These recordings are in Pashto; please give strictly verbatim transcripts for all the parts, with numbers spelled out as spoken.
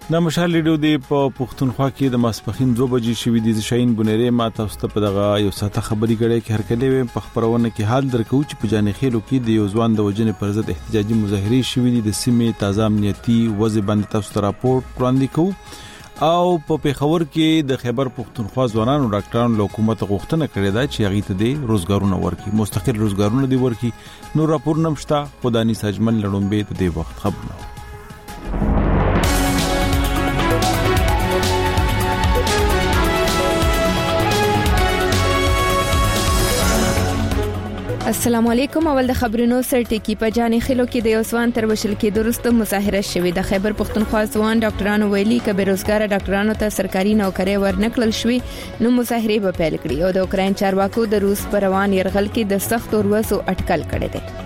د مشال ریډیو دی په پښتونخوا کې د ماسپخین دوه بجې شوې دي. شاهین بنيري ما تاسو ته په دغه یو ساته خبري غړې کې هر کله په خبرونه کې حال درکو چې په جانې خېلو کې د یو ځوان د وجنې پر ضد احتجاجي مظاهره شوې دي. د سیمې تازه امنیتي وضع باندې تاسو ته راپورټ وړاندې کوو او په پیښور کې د خیبر پښتونخوا ځوانانو ډاکټرانو له حکومت غوښتنه کړې ده چې هغه ته د روزګارونه ورکړي، مستقل روزګارونه دی ورکړي. نو راپور نمشتا خداني ساجمن لړومبه د دې وخت خبرونه. السلام علیکم. اول د خبرونو سرټکی په جانې خلو کې د یوسوان تر وشل کې درسته مظاهره شوې د خیبر پښتونخوا ځوان ډاکټرانو ویلي ک بیروزګار ډاکټرانو ته سرکاري نوکری ورنکړل شوې نو مظاهره به پیل کړي او د اوکرين چارواکو د روس پر روان يرغل کې د سخت اوروسو اټکل کړي دي.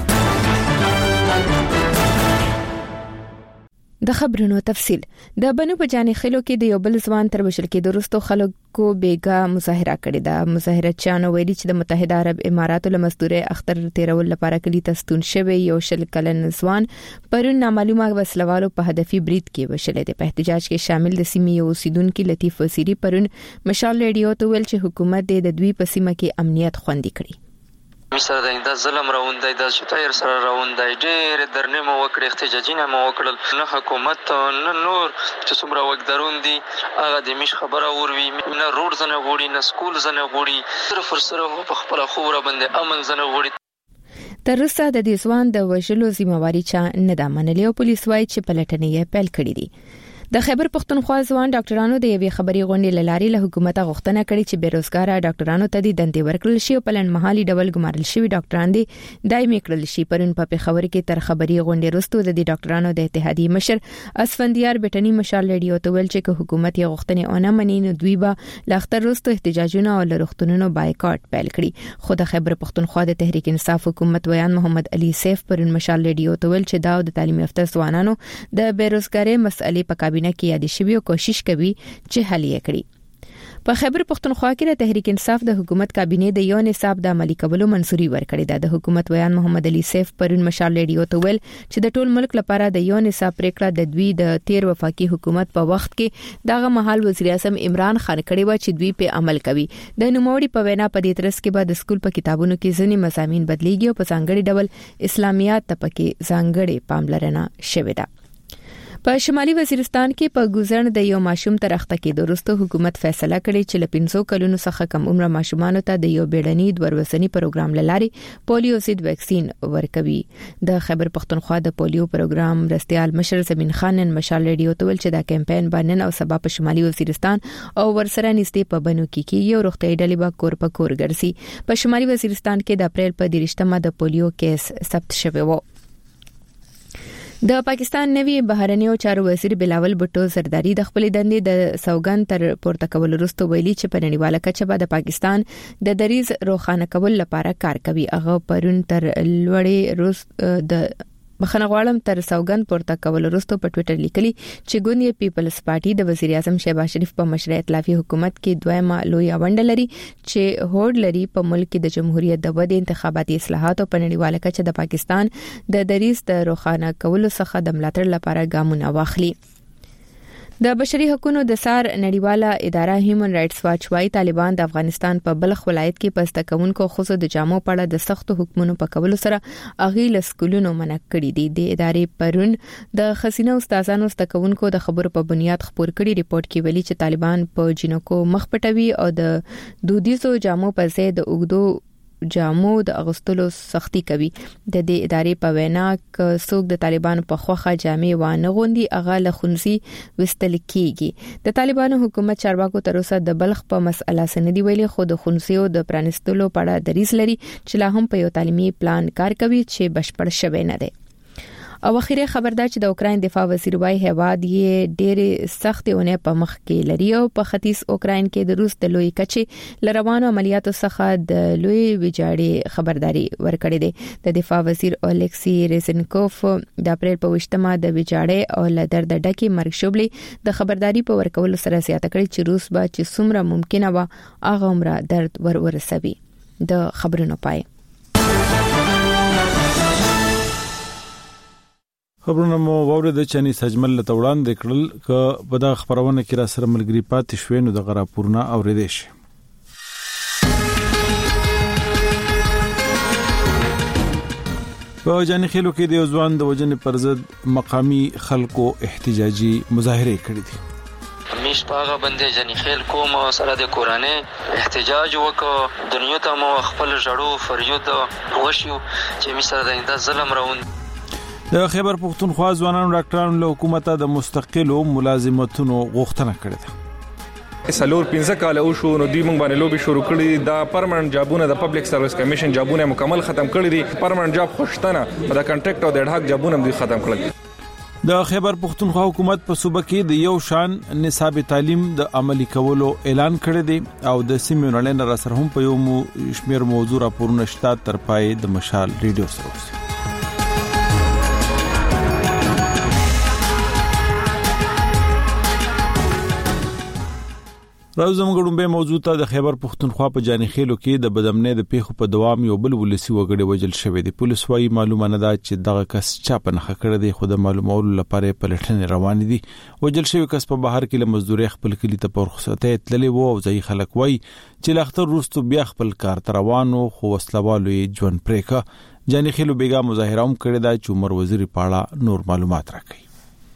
د خبرونو تفصيل د بنو په جانې خلو کې د یو بل ځوان تر وشل کې درستو خلکو بیګا مظاهره کړې ده. مظاهره چانه ویلي چې د متحده عرب اماراتو له مزدوري اختر تیرول لپاره کلی تستون شوی یو شل کلن ځوان پرون نامعلومه وسلوالو په هدفي برید کې وشلې ده. په احتجاج کې شامل د سیمې یو اوسیدونکو لطیف وزیری پرون مشال ریډیو ته ویل چې حکومت د دوی په سیمه کې امنیت خوندي کړي. مستر د ظلم راوندای د شتایر سره راوندای ډېر درنه مو وکړ احتجاجینه مو وکړل نه حکومت نه نور چې څومره وګدارون دي هغه د مش خبره وروي نه روډ زنه غوړي نه سکول زنه غوړي صرف سره په خپل خوره باندې امن زنه غوړي. تر اوسه د دې ځوان د وژلو ذمہواری چا نه ده منلې او پولیس وايي چې پلټنې یې پیل کړې دي. د خیبر پښتونخوا ځوان ډاکټرانو د یوې خبري غونډې لاري له حکومت غوښتنه کړې چې بیروزګار ډاکټرانو ته د دندې ورکړل شي او په لنډمهالي ډول ګمارل شوی ډاکټران دي دایمي کړل شي. پرون په پیښور کې تر خبري غونډې وروسته د ډاکټرانو د اتحادیې مشر اسفندیار بټنی مشال ریډیو ته ویل چې حکومت یې غوښتنه ونه مني نو دوی به لاختر وروسته احتجاجونه او لرختونونو بایکاټ پیل کړي. خو د خیبر پښتونخوا د تحریک انصاف حکومت ویان محمد علي سیف پرون مشال ریډیو ته ویل چې دا د تعلیم یافته ځوانانو د بیروزګاری مسئلې په کابینه کې یاد شوی کوشش کوي چې حل یې کړي. په خیبر پښتونخوا کې د تحریک انصاف د حکومت کابینه د یو نصاب د عملي کولو منځوري ورکړې ده. د حکومت ویان محمد علي سیف پرون مشال ریډیو ته ویل چې د ټول ملک لپاره د یو نصاب پریکړه د دوی د تیر وفاقي حکومت په وخت کې دغه مهال وزیر اعظم عمران خان کړی و چې دوی په عمل کوي. د نوموړي په وینا په دې ترڅ کې به د سکول په کتابونو کې ځینې مضامین بدليږي او په ځانګړي ډول اسلامیات ته پکې ځانګړي پاملرنه شوې ده. په شمالي وزیرستان کې په ګوزن د یو ماشوم تر اخته کې درسته حکومت فیصله کړې چې ل پنځو کلونو څخه کم عمر ماشومانو ته د یو بیړني دورسنی پروګرام لاري پولیو ضد ویکسین ورکوي. د خیبر پښتونخوا د پولیو پروګرام رستيال مشر زمين خان مشال ریډیو ته ول چې دا کمپاین باندې او سبا په شمالي وزیرستان او ورسره نږدې په بنو کې کې یو روغتي ډلې با کور په کور ګرځي. په شمالي وزیرستان کې د اپریل په دیرشتمه د پولیو کیس ثبت شوی و. د پاکستان نوی بهرنیو چارو وزیر بلاول بټو زرداری د خپل دندې د سوګند تر پورته کول وروسته ویلي چې په نړیواله کچه به د پاکستان د دریز روښانه کول لپاره کار کوي. هغه پرون تر لوړې روس د بخنه غواړم تر سوګند پورته کول وروسته په ټوئیټر لیکلي چې ګوند پیپلز پارټي د وزیر اعظم شهباز شریف په مشرۍ ائتلافي حکومت کې دویمه لوی اونډه لري چې هوډ لري په ملک کې د جمهوریت د ودې انتخاباتي اصلاحات او په نړیواله کچه د پاکستان د دریز د روښانه کولو څخه د ملاتړ لپاره ګامونه واخلي. د بشري حقوقو د سار نړیواله اداره هیومن رائټس واچ وايي طالبان د افغانستان په بلخ ولایت کې پسته کوونکو خصوص د جامو په اړه د سختو حکمونو په کولو سره اغیل سکولونو منع کړی دي. د ادارې پرون د خزینه استادانو ستکونکو د خبرو په بنیاد خبر کړي ریپورت کې ویلي چې طالبان په جنکو مخ پټوي او د دودیزو جامو په ځای د اوګدو جامو د اغوستلو سختی کوي. د دې ادارې په وینا ک څوک د طالبانو په خوخه جامې وانه غوندي اغه لخنسي وستل کیږي. د طالبانو حکومت چارواکو تر اوسه د بلخ په مسله سندي ویلي خو د خنسيو د پرانستلو په اړه دریځ لري چې لا هم په یو تعلیمي پلان کار کوي چې بشپړ شوی نه دی. او اخیری خبردار چې د اوکرين دفاع وزیر وايي هواد یې ډېر سختونه په مخ کې لري او په ختیځ اوکرين کې د روس د لوی کچې لروانو عملیاتو څخه د لوی ویجاړي خبرداري ورکړې ده. د دفاع وزیر الیکسی ریزنکوف د اپریل په وشتمه د ویجاړي او لدر د ډکی مرګ شوبلي د خبرداري په ورکولو سره زیاته کړې چې روس به چې څومره ممکنه و هغه عمره درد ور ورسوي. د خبرونو پای خبرونه مو وورد چې ني سجمل له توړاندې کړل ک په دا خبرونه کې را سره ملګری پاتې شوې نو د غراپورنا اوریدې شي. په جاني خېلو کې د یوځوان د وجنې پر ضد مقامی خلکو احتجاجي مظاهره کړې دي. میش پاغه باندې جاني خېل کوم سره د قرانه احتجاج وکړ دنیا ته مو خپل جړو فریاد وشو چې می سره د ظلم راوند. د خیبر پختونخوا ځوانانو ډاکټرانو له حکومت د مستقلو ملازمتونو غوښتنه کړې ده. سلور پنځه کال او شو نو دوی مونږ باندې لوبي شروع کړې دا پرمننت جابونه د پبلک سرویس کمیشن جابونه مکمل ختم کړی دي. پرمننت جاب خوشتنه د کنټریکټ او د ډاک جابونه دوی ختم کړل. د خیبر پختونخوا حکومت په صوبه کې د یو شان نصاب تعلیم د عملی کولو اعلان کړی دی او د سیمې نړۍ نه سره هم په یو شمیر موضوع راپورونه شته تر پای د مشال ریډیو سره. راوزم غړم به موضوع ته د خیبر پختونخوا په جاني خېلو کې د بدامنې د پیښو په دوام یو بل ولسی وګړي وجل شوې دي. پولیس وايي معلومه نه ده چې دغه کس چا په نخښه کړی دی خو د معلومولو لپاره پلټنې روان دي. وجل شوی کس په بهر کې له مزدوري خپل کلی ته په رخصتۍ تللی وو او ځای خلک وايي چې لاختر روستو بیا خپل کار ته روانو خو وسلوالو یې ژوند پرېکه. جاني خېلو بیګا مظاهره هم کړې ده چې عمر وزیر پاړه نور معلومات راکړي.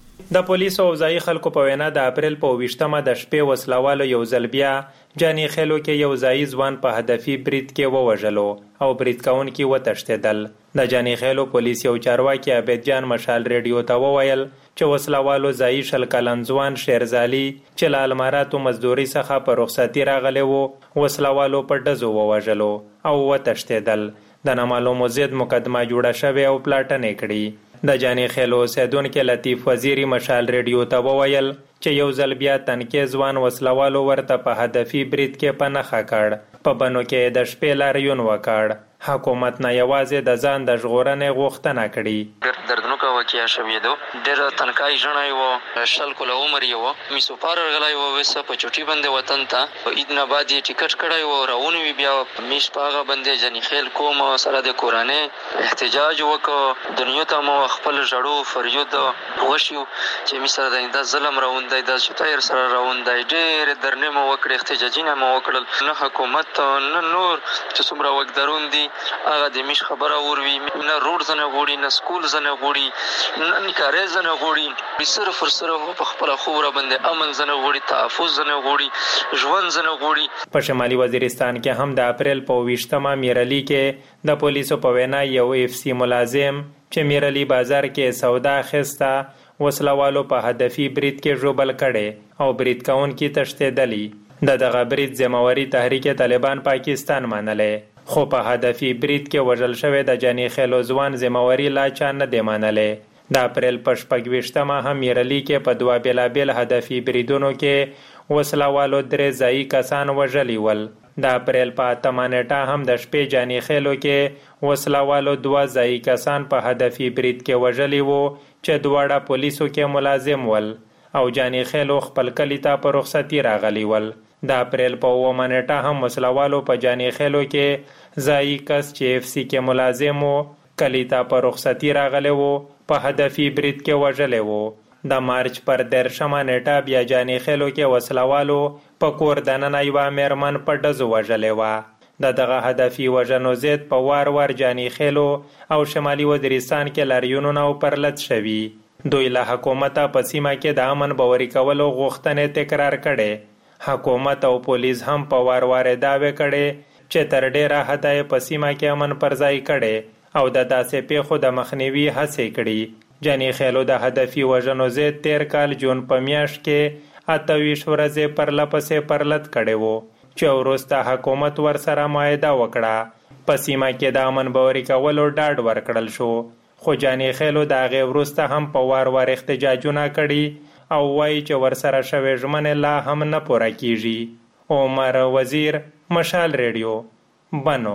د پولیسو او ځای خلکو په وینا د اپریل په ویشتمه د شپې وسلوالو یو ځل بیا جاني خېلو کې یو ځای ځوان په هدفي برید کې ووژلو او برید کوونکي وتښتېدل. د جاني خېلو پولیس یو چارواکي عبید جان مشال ریډیو ته وویل چې وسلوالو ځای شل کلن ځوان شیرزالي چې له الماراتو مزدوري څخه په رخصتي راغلی وو وسلوالو په ډزو ووژلو او وتښتېدل. د نامعلومو ضد مقدمه جوړه شوې او پلاټنې کړي. د جاني خېلو اوسیدونکي لطیف وزیری مشال ریډیو ته وویل چې یو ځل بیا تنکي ځوان وسلوالو ورته په هدفي برید کې په نښه کړ. په بنو کې د شپې لاریون وکړ. حکومت نه یوازې د ځان د ژغورنې غوښتنه کړې. دردناکه واقعیا شوې ده. ډېر تنکای ژڼی و شل کاله عمر یې و میسو پار راغلی و وسه په چوټي باندې وطن ته عید نه بعد یې ټیکټ کړی و راونی بیا میش په هغه باندې جاني خېل کوم سره د قرانه احتجاج وکړ دنیا ته مو خپل جړو فریاد وشو چې می سره د ظلم راوندای د شتایر سره راوندای ډېر درنه مو وکړ احتجاجونه مو وکړل. نه حکومت نه نور چې څومره وګدارون دي هغه د میش خبره وروي نه روډ زنه غوړي نه سکول زنه غوړي نه نکاره زنه غوړي صرف سره په خپل خوره باندې امن زنه غوړي تحفظ زنه غوړي ژوند زنه غوړي. په شمالي وزیرستان کې هم د اپریل په ویشتمه میرلی کې د پولیسو په وینا یو اف سی ملازم چې میرلی بازار کې سودا خسته وسلوالو په هدفي برید کې ژوبل کړي او برید کوونکي تښتېدلي. د دغه برید ذمہواری تحریک طالبان پاکستان منلې خو په هدفي برید کې وژل شوی د جاني خېلو ځوان ذمہواری لا چا نه دی منلې. د اپریل په شپږ ویشتمه هم میرلی کې په دوه بېلابېل هدفي بریدونو کې وسلوالو درې ځایي کسان وژلي ول. د اپریل په اتمه نیټه هم د شپې جاني خېلو کې وسلوالو دوه ځایي کسان په هدفي برید کې وژلي وو چې دواړه پولیسو کې ملازم ول او جاني خېلو خپل کلی ته په رخصتي راغلی ول. د اپریل په اوومه نیټه هم وسلوالو په جاني خېلو کې ځایي کس چې اف سی کې ملازم وو کلی ته په رخصتي راغلی وو په هدفي برید کې وژلی وو. د مارچ پر دیرشمه نیټه بیا جاني خېلو کې وسلوالو په کور دننه یوه میرمن په ډزو وژلی وه. د دغه هدفي وژنو ضد په وار وار جاني خېلو او شمالي وزیرستان کې لاریونونه او پرلت شوي. دوی له حکومته په سیمه کې د امن باوري کولو غوښتنې تکرار کړي. حکومت او پولیس هم په وار وار دعوی کړي چې تر ډیره حده په سیمه کې امن پرځای کړي او د داسې پیښو د مخنیوي هڅې کړي. جاني خېلو د هدفي وژنو ضد تیر کال جون په میاشت کې اته ویشت ورځې پرلپسې پرلت کړی وو چې وروسته حکومت ورسره معاهده وکړه. په سیمه کې د امن باوري کولو ډاډ ورکړل شو خو جاني خېلو د هغې وروسته هم په وار وار احتجاجونه کړي او وایي چې ورسره شوې ژمنې لا هم نه پوره کیږي. عمر وزیر مشال ریډیو بنو.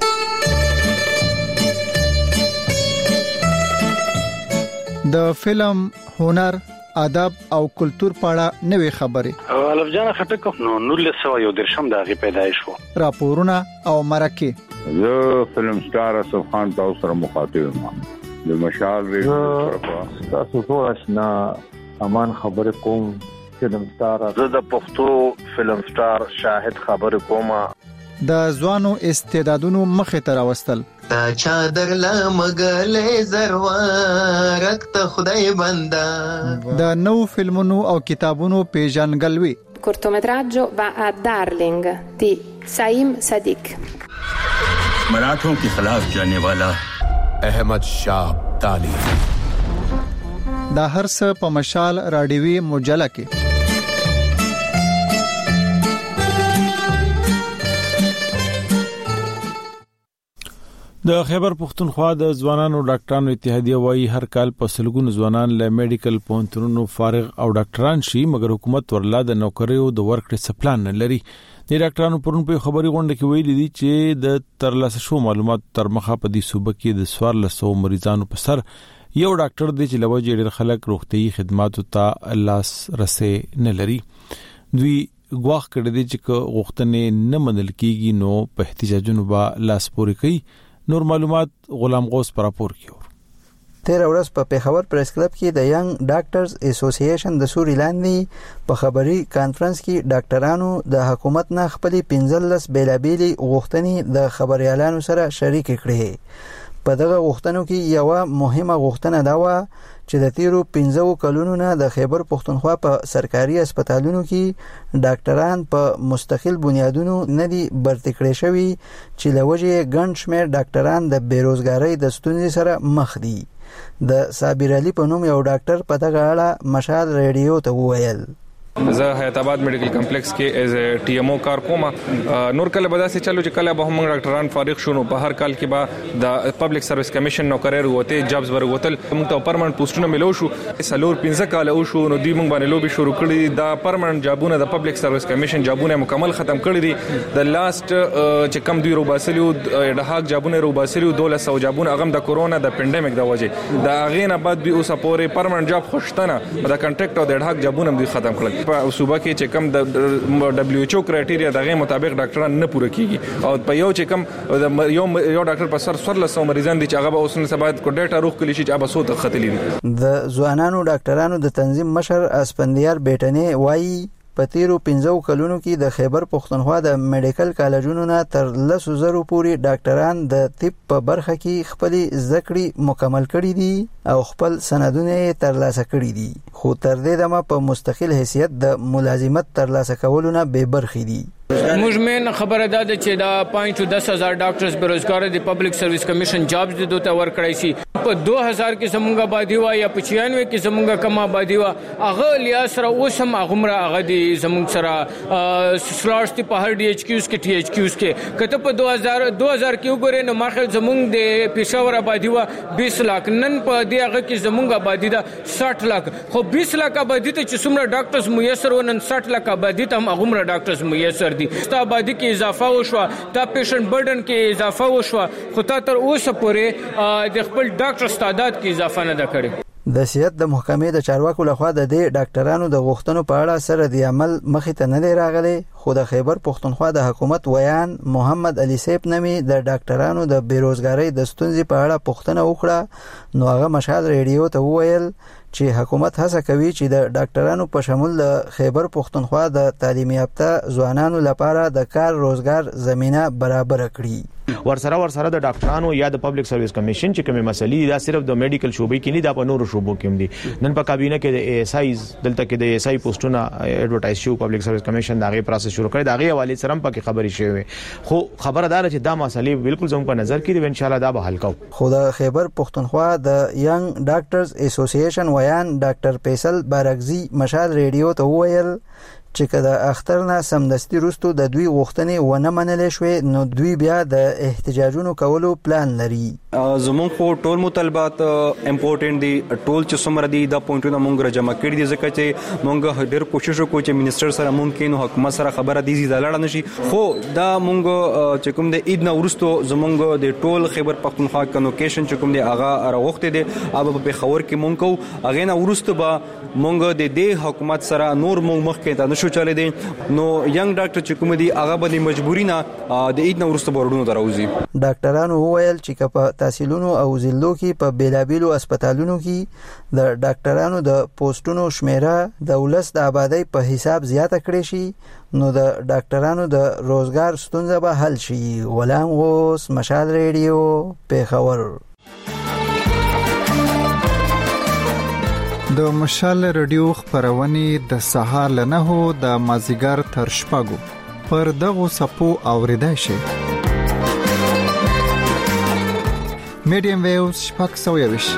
د فلم هنر ادب او کلچر پاړه نوې خبرې الف جان خټک نو نولس سو یو درشم د هغې پیدایش وو. راپورونه او مرکې زه فلم سټار اسف خان تاسو سره مخاطب یم. د مشال ریډیو تاسو ټول آشنا امان خبر کوم فلم سٹار زه د پښتو فلم سٹار شاهد خبر کوم د ځوانو استعدادونو مخه تر واستل تا چادر لا مګلې زروارک ته خدای بندا د نو فلمونو او کتابونو پیژنګلوي cortometraggio va a Darling di Saim Sadiq मराठों के खिलाफ जाने वाला अहमद शाह ताली دا هر څه په مشال راډیوي مجله کې د خیبر پختونخوا د ځوانانو ډاکټرانو اتحادیه وايي هر کال په سلګونو ځوانان له میډیکل پونترونو فارغ او ډاکټران شي مګر حکومت ورلا د نوکریو د ورکړې سپلان نه لري. د ډاکټرانو پرون په خبري غونډه کې ویلي دي چې د ترلاسه شو معلومات تر مخه په دې صوبه کې د سوار لسو مریضانو په سر یو ډاکټر دی چې لوجه ډېر خلک روغتيي خدماتو ته لاس رسې نه لري. دوی غواخ کړی دی چې غوښتنې نه منل کیږي نو په احتجاجونو با لاس پورې کوي. نور معلومات غلام غوث پر راپور کیو. تیر ورځ په پیښور پریس کلب کې د ینګ ډاکټرز اسوسییشن د سوري لاندې په خبري کانفرنس کې ډاکټرانو د حکومت نه خپل پنځلس بیلابېلي غوښتنې د خبريالانو سره شریک کړې. په دغه غوښتنو کې یو مهمه غوښتنه دا و چې د تیرو پنځو کلونو نه د خیبر پختونخوا په سرکاري هسپتالونو کې ډاکټران په مستقل بنیادونو نه دي برتي کړي شوی چې لوجه ګڼ شمېر ډاکټران د بیروزګاری د ستونزې سره مخ دي. د صابر علي په نوم یو ډاکټر په دغه اړه مشال ریډیو ته وویل زه حیات آباد میډیکل کمپلیکس کې ایز ا ټي ام او کار کوم. نور کله به داسې چلو چې کله به هم ډاکټران فارغ شونو په هر کال کې به د پبلک سرویس کمیشن نو کریر وته جابز ور وتل موږ ته پرمننت پوسټونه ملو شو سلور پنځه کال او شو نو دوی موږ باندې لوبي شروع کړی دا پرمننت جابونه د پبلک سرویس کمیشن جابونه مکمل ختم کړی دي. د لاست چې کم دوی روباسلیو د هاک جابونه روباسلیو دوله سو جابونه هغه د کورونا د پینډیمک د وجه دا غینه بعد دوی اوسه پورې پرمننت جاب خوشتنه د کنټریکټ او د هاک جابونه دوی ختم کړل. په صوبه کې چې کم د دبليو ایچ او کرایټیریا دغه مطابق ډاکټران نه پوره کیږي او په یو چې کم یو یو ډاکټر په سر څوارلس سوه مریضان دي چې هغه به اوس نه سبا کو ډیټا روغ کلی شي چې هغه سو ته خطلې دي. د ځوانانو ډاکټرانو د تنظیم مشر اسپندیار بیٹنې وایي په تیرو پنځو کلونو کې د خیبر پختونخوا د میډیکل کالجونو نه تر لسو زرو پورې ډاکټران د طب په برخه کې خپل زکړې مکمل کړي دي او خپل سندونه ترلاسه کړي دي خو تر دې دمه په مستقل حیثیت د ملازمت ترلاسه کولو نه بے برخې دي. موږ مین خبره ده چې دا پوینټ دس هزار ډاکټرز بیروزګار دي پبلک سرویس کمیشن جابز دي دوته ور کړی شي په دو هزار کې زمونږه آبادی وا یا په چھیانوے کې زمونږه کم آبادی وا هغه لیا سره اوسم هغه هغه دي زمونږ سره سلاټس ته په هر ډي ایچ کیوز کې ټي ایچ کیوز کې کته په دو هزار دو هزار کې وګورئ نو ماخه زمونږ د پېښور آبادی وا بیس لک نن په دې هغه کې زمونږه آبادی دا ساٹھ لک خو بیس لک آبادی ته چې څومره ډاکټرز میسر ونن ساٹھ لک آبادی ته هم هغه ډاکټرز میسر دي. ستا آبادی کې اضافه وشو دا پیشنټ برډن کې اضافه وشو خو تا تر اوسه پورې د خپل ډاکټر تعداد کې اضافه نه ده کړې. د سیادت د محکمې د چارواکو لخوا د دې ډاکټرانو د غوښتنو په اړه سره د عمل مخې ته نه دی راغلی خو د خیبر پختونخوا د حکومت ویان محمد علي سیب نمی د ډاکټرانو د بیروزګاری د ستونزې په اړه پوښتنه وکړه نو هغه مشال ریډیو ته وویل چې حکومت هڅه کوي چې د ډاکټرانو په شمول د خیبر پختونخوا د تعلیم یافته ځوانانو لپاره د کار روزګار زمينه برابر کړي. ورسره ورسره د ډاکټرانو یا د پبلک سرویس کمیشن چې کومه مسلې دا صرف د میډیکل شوبې کې نه دا په نورو شوبو کې هم دي. نن په کابینه کې د ای اس آی دلته کې د ای اس آی پوسټونه ایڈورټایز شو پبلک سرویس کمیشن دا غي پروسس شروع کړی دا غي حواله سره په کې خبري شوی خو خبردار چې دا مسلې بالکل زموږ په نظر کې دي ان شاء الله دا به حل کوو. خو د خیبر پختونخوا د ینګ ډاکټرز اسوسییشن ویان ډاکټر فیصل بارکزی مشال ریډیو ته وویل چې کله اختر نه سمدستي روستو د دوی غوښتنې ونه منلې شوې نو دوی بیا د احتجاجونو کولو پلان لري. زمونږ خو ټول مطالبات امپورټنت دي ټول چې څومره دي دا پوینټونه مونږ را جمع کړي دي ځکه چې مونږ ډېر کوشش وکړو چې منیسټر سره ممکن حکومت سره خبره دي زیاده لړ نشي خو دا مونږ چې کوم د عید نه ورستو زمونږ د ټول خیبر پختونخوا کنوکیشن چې کوم دی هغه راغوښته دي هغه په خبر کې مونږ کو هغه نه ورستو به مونږ د دې حکومت سره نور مونږ مخ کې ته نشو شو چلے دي نو ینګ ډاکټر چې کوم دي هغه به مجبوری نه د عید نو ورسته بورډونو دراوځي. ډاکټرانو وویل چې په تحصیلونو او ضلعو کې په بیلابیلو هسپتالونو کې د ډاکټرانو د پوسټونو شمیره د ولس د آبادی په حساب زیاته کړې شي نو د ډاکټرانو د روزګار ستونزه به حل شي. غلام غوث، مشال ریډیو، پیښور. د مشال ریډیو خبرونه د سهار له نهو د مازیګر تر شپږو پر دغه سپو اوریدای شي. میډیم ویوز شپږ سوه یوش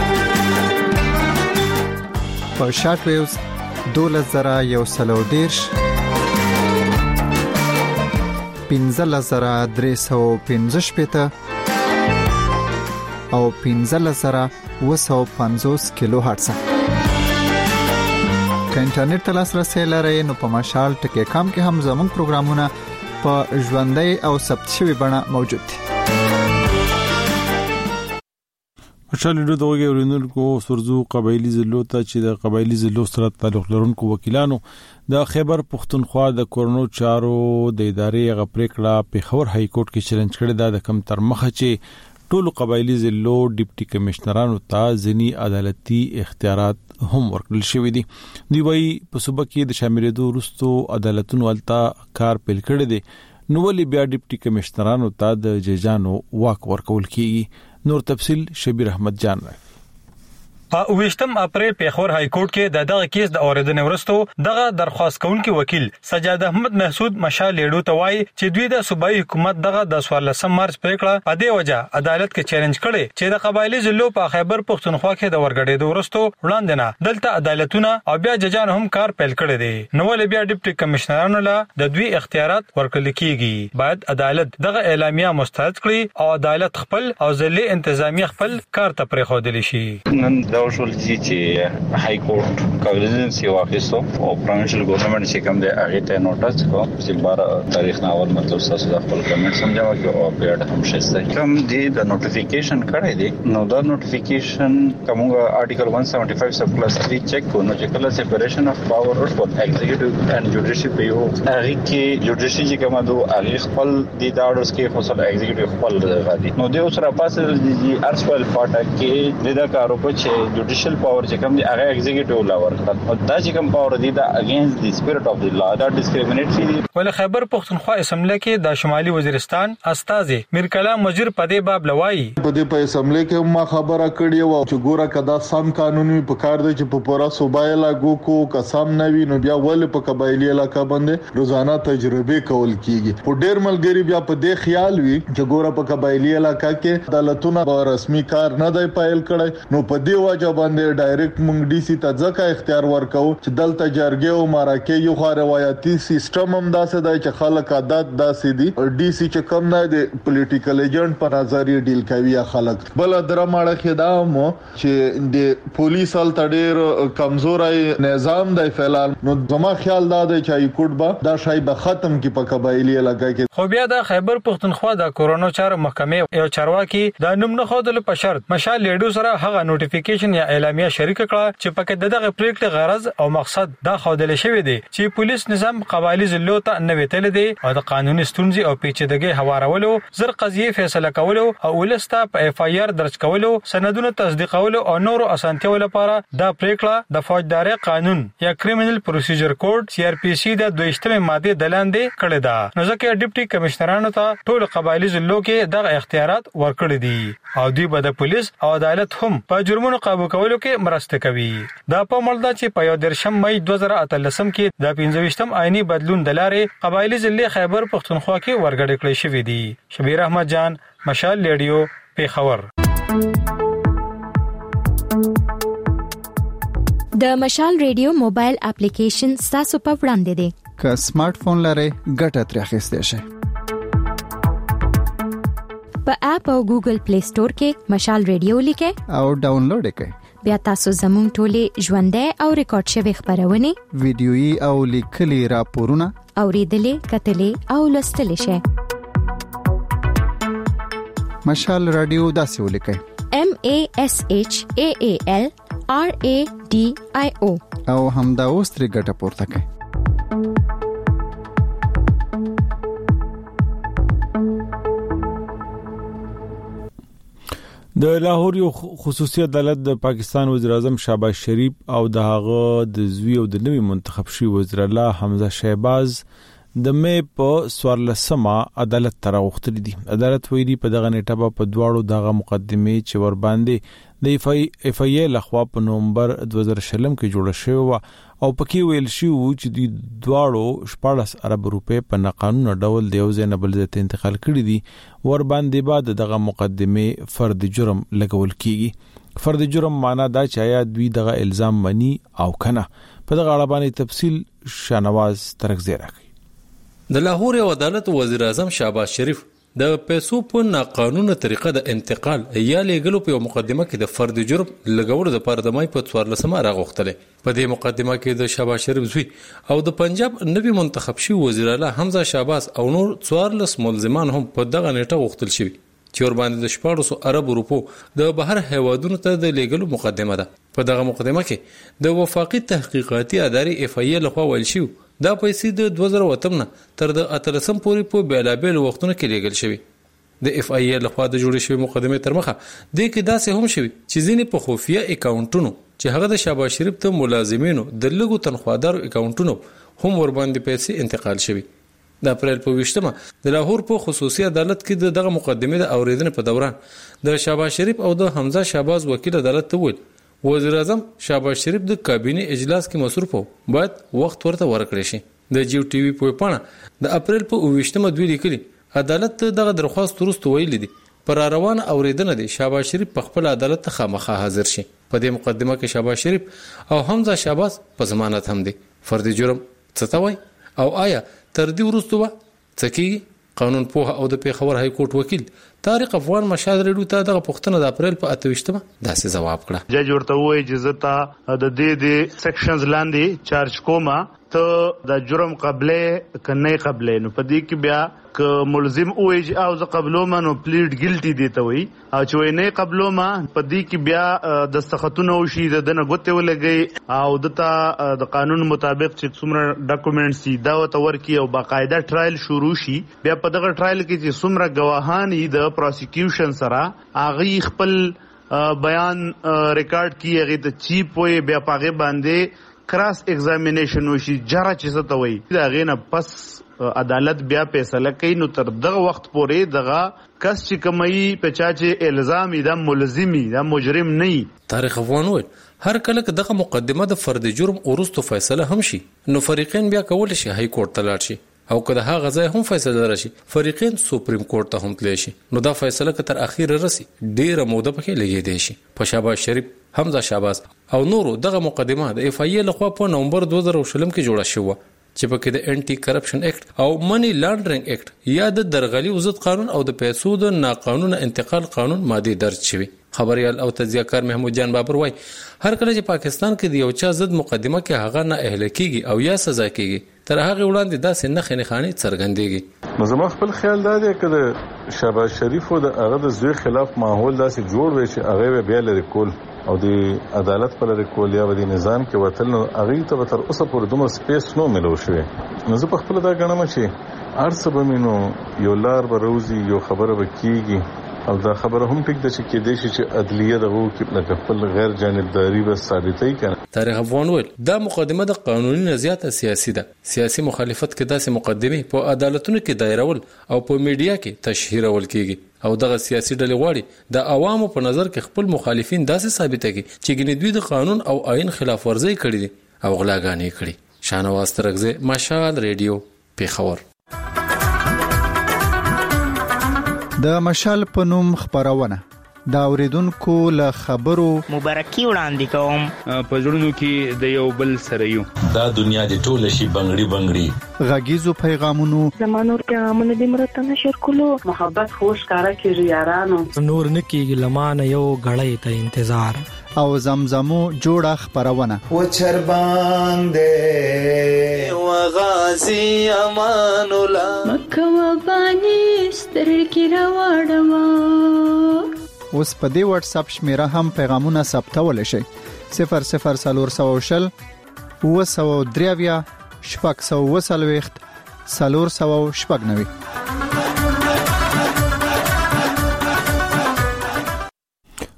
په شارټ ویوز دولس زره یو سلو دیرش پنځه زره درې سوه پنځه شپېته او پنځه زره اوه سوه پنځوس کیلو هرتز. که انټرنیټ ته لاسرسی لرئ نو په مشال ټکی کام کې هم زموږ پروګرامونه په ژوندۍ او ثبت شوی بڼه موجود دي. مشال ډو دغه ورینونکو سرزو قبایلی ضلعو ته چې د قبایلی ضلعو سره تعلق لرونکو وکیلانو د خیبر پښتونخوا د کورونو چارو د ادارې غپریکړه په خبر های کورټ کې چیلنج کړی دا د کم تر مخه چې ټول قبایلی ضلعو ډیپټي کمشنرانو ته ځینی عدالتي اختیارات هم ورکړل شوی دي. دوی وايي په صوبه کې د شاملېدو وروسته عدالتونو التا کار پیل کړی دی نو ولې بیا ډیپټي کمشنرانو ته د ججانو واک ورکول کیږي. نور تفصيل شبیر احمد جان راي. په ویشتم اپریل پیښور های کورټ کې د دغه کیس د اوریدنې وروسته دغه درخواست کوونکی وکیل سجاد احمد محسود مشال لیډو ته وایي چې دوی د صوبایي حکومت دغه د څوارلسم مارچ پریکړه په دې وجه عدالت کې چیلنج کړي چې د قبایلی ضلعو په خیبر پښتونخوا کې د ورګړېدو وروسته وړاندې نه دلته عدالتونه او بیا ججان هم کار پیل کړی دی نو ولې بیا ډیپټي کمشنرانو له د دوی اختیارات ورکړل کیږي. باید عدالت دغه اعلامیه مسترد کړي او عدالت خپل او ضلعي انتظامیه خپل کار ته پرېښودل شي. دا وشول چې های کورټ کاغذي واخیستو او پرونشل ګورنمنت چې کوم دی هغه ته نوټس کو چې بار تاریخ نه اول مطلب تاسو د خپل کمنټ سمجاوه کې او پیډ هم شته کوم دی د نوټیفیکیشن کړی دی نو دا نوټیفیکیشن کومه آرټیکل one seventy-five سب کلاس three چیک کو نو چې کله سپریشن اف پاور او ایگزیکټیو اینڈ جوډیشل په یو هغه کې جوډیشل چې کومه دو هغه خپل د داډرز کې فصل ایگزیکټیو خپل غادي نو د اوسره پاسه د ارسپل پاټه کې د کارو په چې جوډیشل پاور چې کوم دی هغه ایگزیکټیو لا ورکړل او دا چې کوم پاور دی دا اگینست دی سپیریټ اف دی لا دا ډیسکریمینیټ دی. ول خیبر پښتونخوا اسمبلی کې د شمالي وزیرستان استاد میر کلام وزیر په دې باب لوي په دې په اسمبلی کې ما خبره کړې و چې ګوره کدا سم قانوني په کار دی چې په پورا صوبای لاګو کو قسم نوي نو بیا ول په قبایلی علاقہ باندې روزانه تجربه کول کیږي. په ډیر ملګری بیا په دې خیال وي چې ګوره په قبایلی علاقہ کې عدالتونه په رسمي کار نه دی پایل کړی نو په دې وجه باندې ډایرکټ مونږ ډي سي ته ځکه اختیار ورکو چې دلته جرګه او مراکې یو خو روایتي سیستم هم داسې دی چې خلک عادت داسې دي ډي سي چې کم نه دی پولیټیکل ایجنټ په نظر یې ډیل کوي خلک بل درماړه خدام چې د پولیس ال تډیر کمزورای نظام دی فعال نو زما خیال دا دی چې کوټ با دا شای به ختم کی په قبایلی علاقې کې. خو بیا د خیبر پښتونخوا د کورونا چارو محکمې یو چارواکي د نوم نه خودل په شرط مشال لیډو سره هغه نوټیفیکیشن یا اعلامیه شریک کړه چې پکې دغه پریکړې غرض او مقصد دا خودل شوی دی چې پولیس نظام قبایلی ضلعو ته نه ویتل دي او د قانوني ستونزې او پیچیدګۍ هوارولو زر قضیه فیصله کولو او ولسته په اف آی آر درج کولو سندونو تصدیقولو او نورو اسانتیاو لپاره دا پریکړه د فوجداري قانون یا کریمینل پروسیجر کوډ سی آر پی سی د دویشتمه ماده د لاندې کړی دا نو ځکه ډیپټي کمشنرانو ته ټول قبایلی ضلعو کې دغه اختیارات ورکړي دي او دوی به د پولیس او عدالت هم په جرمونو قابو کولو کې مرسته کوي. دا په ملدا چې په یو درشم مې دوه زره اتلسم کې د پنځويشتم آئینی بدلون د لارې قبایلی ضلع خیبر پښتونخوا کې ورګړې کړې شوې دي. شبیر احمد جان مشال لیډیو پیښور. د مشال ریډیو موبایل اپلیکیشن تاسو په وړاندې دی. که سمارټ فون لرئ ګټه ترې اخیستئ شئ. په اپ او ګوګل پلی سٹور کې مشال ریډیو لیکئ او ډاونلوډ یې کړئ. بیا تاسو زموږ ټولې ژوندۍ او ریکارډ شوی خبرونه ویډیويي او لیکلي راپورونه اوریدلې کتلې او لوستلې شئ. مشال رادیو داسې ولیکئ M A S H A A L R A D I O او همدا اوس ترې ګټه پورته کړئ. د لاهور یو خصوصي عدالت د پاکستان وزیر اعظم شهباز شریف او د هغه د زوی او د نوي منتخب شوی وزیر الله حمزه شهباز د مې په سوارلسمه عدالت تر وختل دي. عدالت ویلي په دغه نیټه په دواړو دغه مقدمه چې ور باندې د اف ای اف ای لخوا په نومبر دوه زره شلم کې جوړه شوې او پکې ویل شو چې د دواړو شپږ ارب روپے په ناقانونه ډول د یو ځای نه بل ځای ته انتقال کړي دي. ور باندې بعد دغه مقدمه فرد جرم لګول کیږي. فرد جرم معنا دا چې آیا دوی دغه الزام مني او کنه. په دغه اړه باندې تفصیل شانواز ترکزی راکړي. د لاهور عدالت وزیر اعظم شهباز شریف د پیسو په ناقانونه طریقه د انتقال یا لګلو په مقدمه کې د فرد جرم لګولو د پاره د مای په څوارلسمه راغوښتله. په دې مقدمه کې د شهباز شریف زوی او د پنجاب نوي منتخب شوی وزیر اعلی حمزه شهباز او نور څوارلس ملزمان هم په دغه نیټه غوښتل شوی چې ور باندې د شپږ ارب روپو د بهر هیوادونو ته د لګلو مقدمه ده. په دغه مقدمه کې د وفاقي تحقیقاتي ادارې اف ای لخوا ویل شو دا پیسې د دوه زره اووه نه تر د اتلسم پورې په بیلابل وختونو کې لګل شوی. د اف ای لخوا د جوړې شوی مقدمه تر مخه د کې داسې هم شوی چې ځینې په خفیه اکاونټونو چې هغه د شهباز شریف ته ملازمینو د لګو تنخوادارو اکاونټونو هم ور باندې پیسې انتقال شوی. د اپریل په ویشتمه د لاهور په خصوصي عدالت کې دغه مقدمه د اوریدنې په دوران د شهباز شریف او د حمزه شهباز وکیل عدالت ته ویل وزیر اعظم شهباز شریف د کابینه اجلاس کې مصروف وو باید وخت ورته ورکړي شي. د جیو ټي وي په پاڼه د اپریل په ویشتمه دوی لیکلي عدالت دغه درخواست وروسته ویل دي پر روان اوریدنه دي شهباز شریف په خپل عدالت ته خامخا حاضر شي. په دې مقدمه کې شهباز شریف او حمزه شهباز په ضمانت هم دي. فرد جرم څه ته وای او آیا تر دې وروسته څه کیږي؟ قانون پوه او د پیښور های کورټ وکیل طارق افغان مشهد ریډیو ته د پښتنه د اپریل په اته ویشتمه داسې جواب کړه. جج ورته وایي چې زتا د دې د سیکشنز لاندې چارج کومه ته د جرم قبلې کنه قبلې نو په دې کې بیا ک ملزم وایي چې او ز قبلومه نو پلیډ ګیلټي دی ته وایي او چې وایي نه قبلومه په دې کې بیا د سختونه وشي د نه غوته ولګي او دته د قانون مطابق چې څومره ډاکومېنټس دي دا وته ورکی او باقاعده ټرایل شروع شي. بیا په دغه ټرایل کې چې څومره گواهان د پروسیکیوشن سره اغه خپل بیان ریکارډ کی هغه ته چیپ وي بیا پاغه باندې کراس ایگزامینیشن وشي جره چې څه ته وي دا غینه پس عدالت بیا فیصله کوي. نو تر دغه وخت پورې دغه کس چې کومي په چا چې الزام دا ملزمي دا مجرم نه. تاریخ افغان وایي هر کله که دغه مقدمه د فرد جرم ورستو فیصله هم شي نو فریقین بیا کول شي های کورټ ته لاړ شي او که د هغه ځای هم فیصله راشي فریقین سپریم کورټ ته هم تللی شي نو دا فیصله که تر اخیره رسي ډیره موده پکې لګي دی شي. په شهباز شریف حمزه شهباز او نورو دغه مقدمه د اف ای لخوا په نومبر دوه زره شلم کې جوړه شوه چې پکې د انټي کرپشن اکټ او منی لانډرینګ اکټ یا د درغلي او ضد قانون او د پیسو د ناقانونه انتقال قانون ماده درج شوی. خبريال او تجزیه‌کار محمود جان بابر وای هر کله چې پاکستان کې د یو چا ضد مقدمه کې هغه نه اهل کیږي او یا سزا کیږي تر هغه وړاندې داسې نه خنې خاني څرګندېږي. نو زما خپل خیال دا دی چې شهباز شریف او د هغه د زوی خلاف ماحول داسې جوړ وي چې هغه بیا لري کول او د عدالت پر لري کول یا د نظام کې وتل نو هغه ته تر اوسه پورې دومره سپیس نو ملو شوی. نو زه په خپل دا غنم چې ارڅ به مينو یو لار بروزي یو خبره وکيږي او دا خبره هم ټیک ده چې کې دې چې عدلیه دغه کې لکه خپل غیر جانبداري بس ثابتای کړي. تاریخ افغان ویل دا مقدمه د قانوني نزيات سیاسي ده. سیاسي مخالفت کې داسې مقدمه په عدالتونو کې دایرول او په میډیا کې تشهیرول کیږي او دغه سیاسي ډلې غواړي د عوامو په نظر کې خپل مخالفین داسې ثابت کړي چې ګنې دوی د قانون او آئین خلاف ورزي کړي دي او غلاګانې کړي. شانواز ترغزه مشال ریډیو پیښور. د مشال په نوم خبرونه دا اوریدونکو له خبرو مبارکي وړاندې کوم په ژوندونو کې د یو بل سره یو دا دنیا د ټوله شي بنگړي بنگړي غږیزو پیغامونو زمانو پیغامونه د مرته نشر کولو محبت خوش کارا کیږي یارانو نور نکیږي لمانه یو غړې ته انتظار او زمزمو جوړه خبرونه و چرباندې و غازی امان الله مکه و بانی سترګې راوړما. اوس په دې واتس اپ شمیره هم پیغامونه ثبتول شي صفر صفر سلور سو شل و سو دریویا شپږ سو وسلويخت سلور سو شپږ نوي.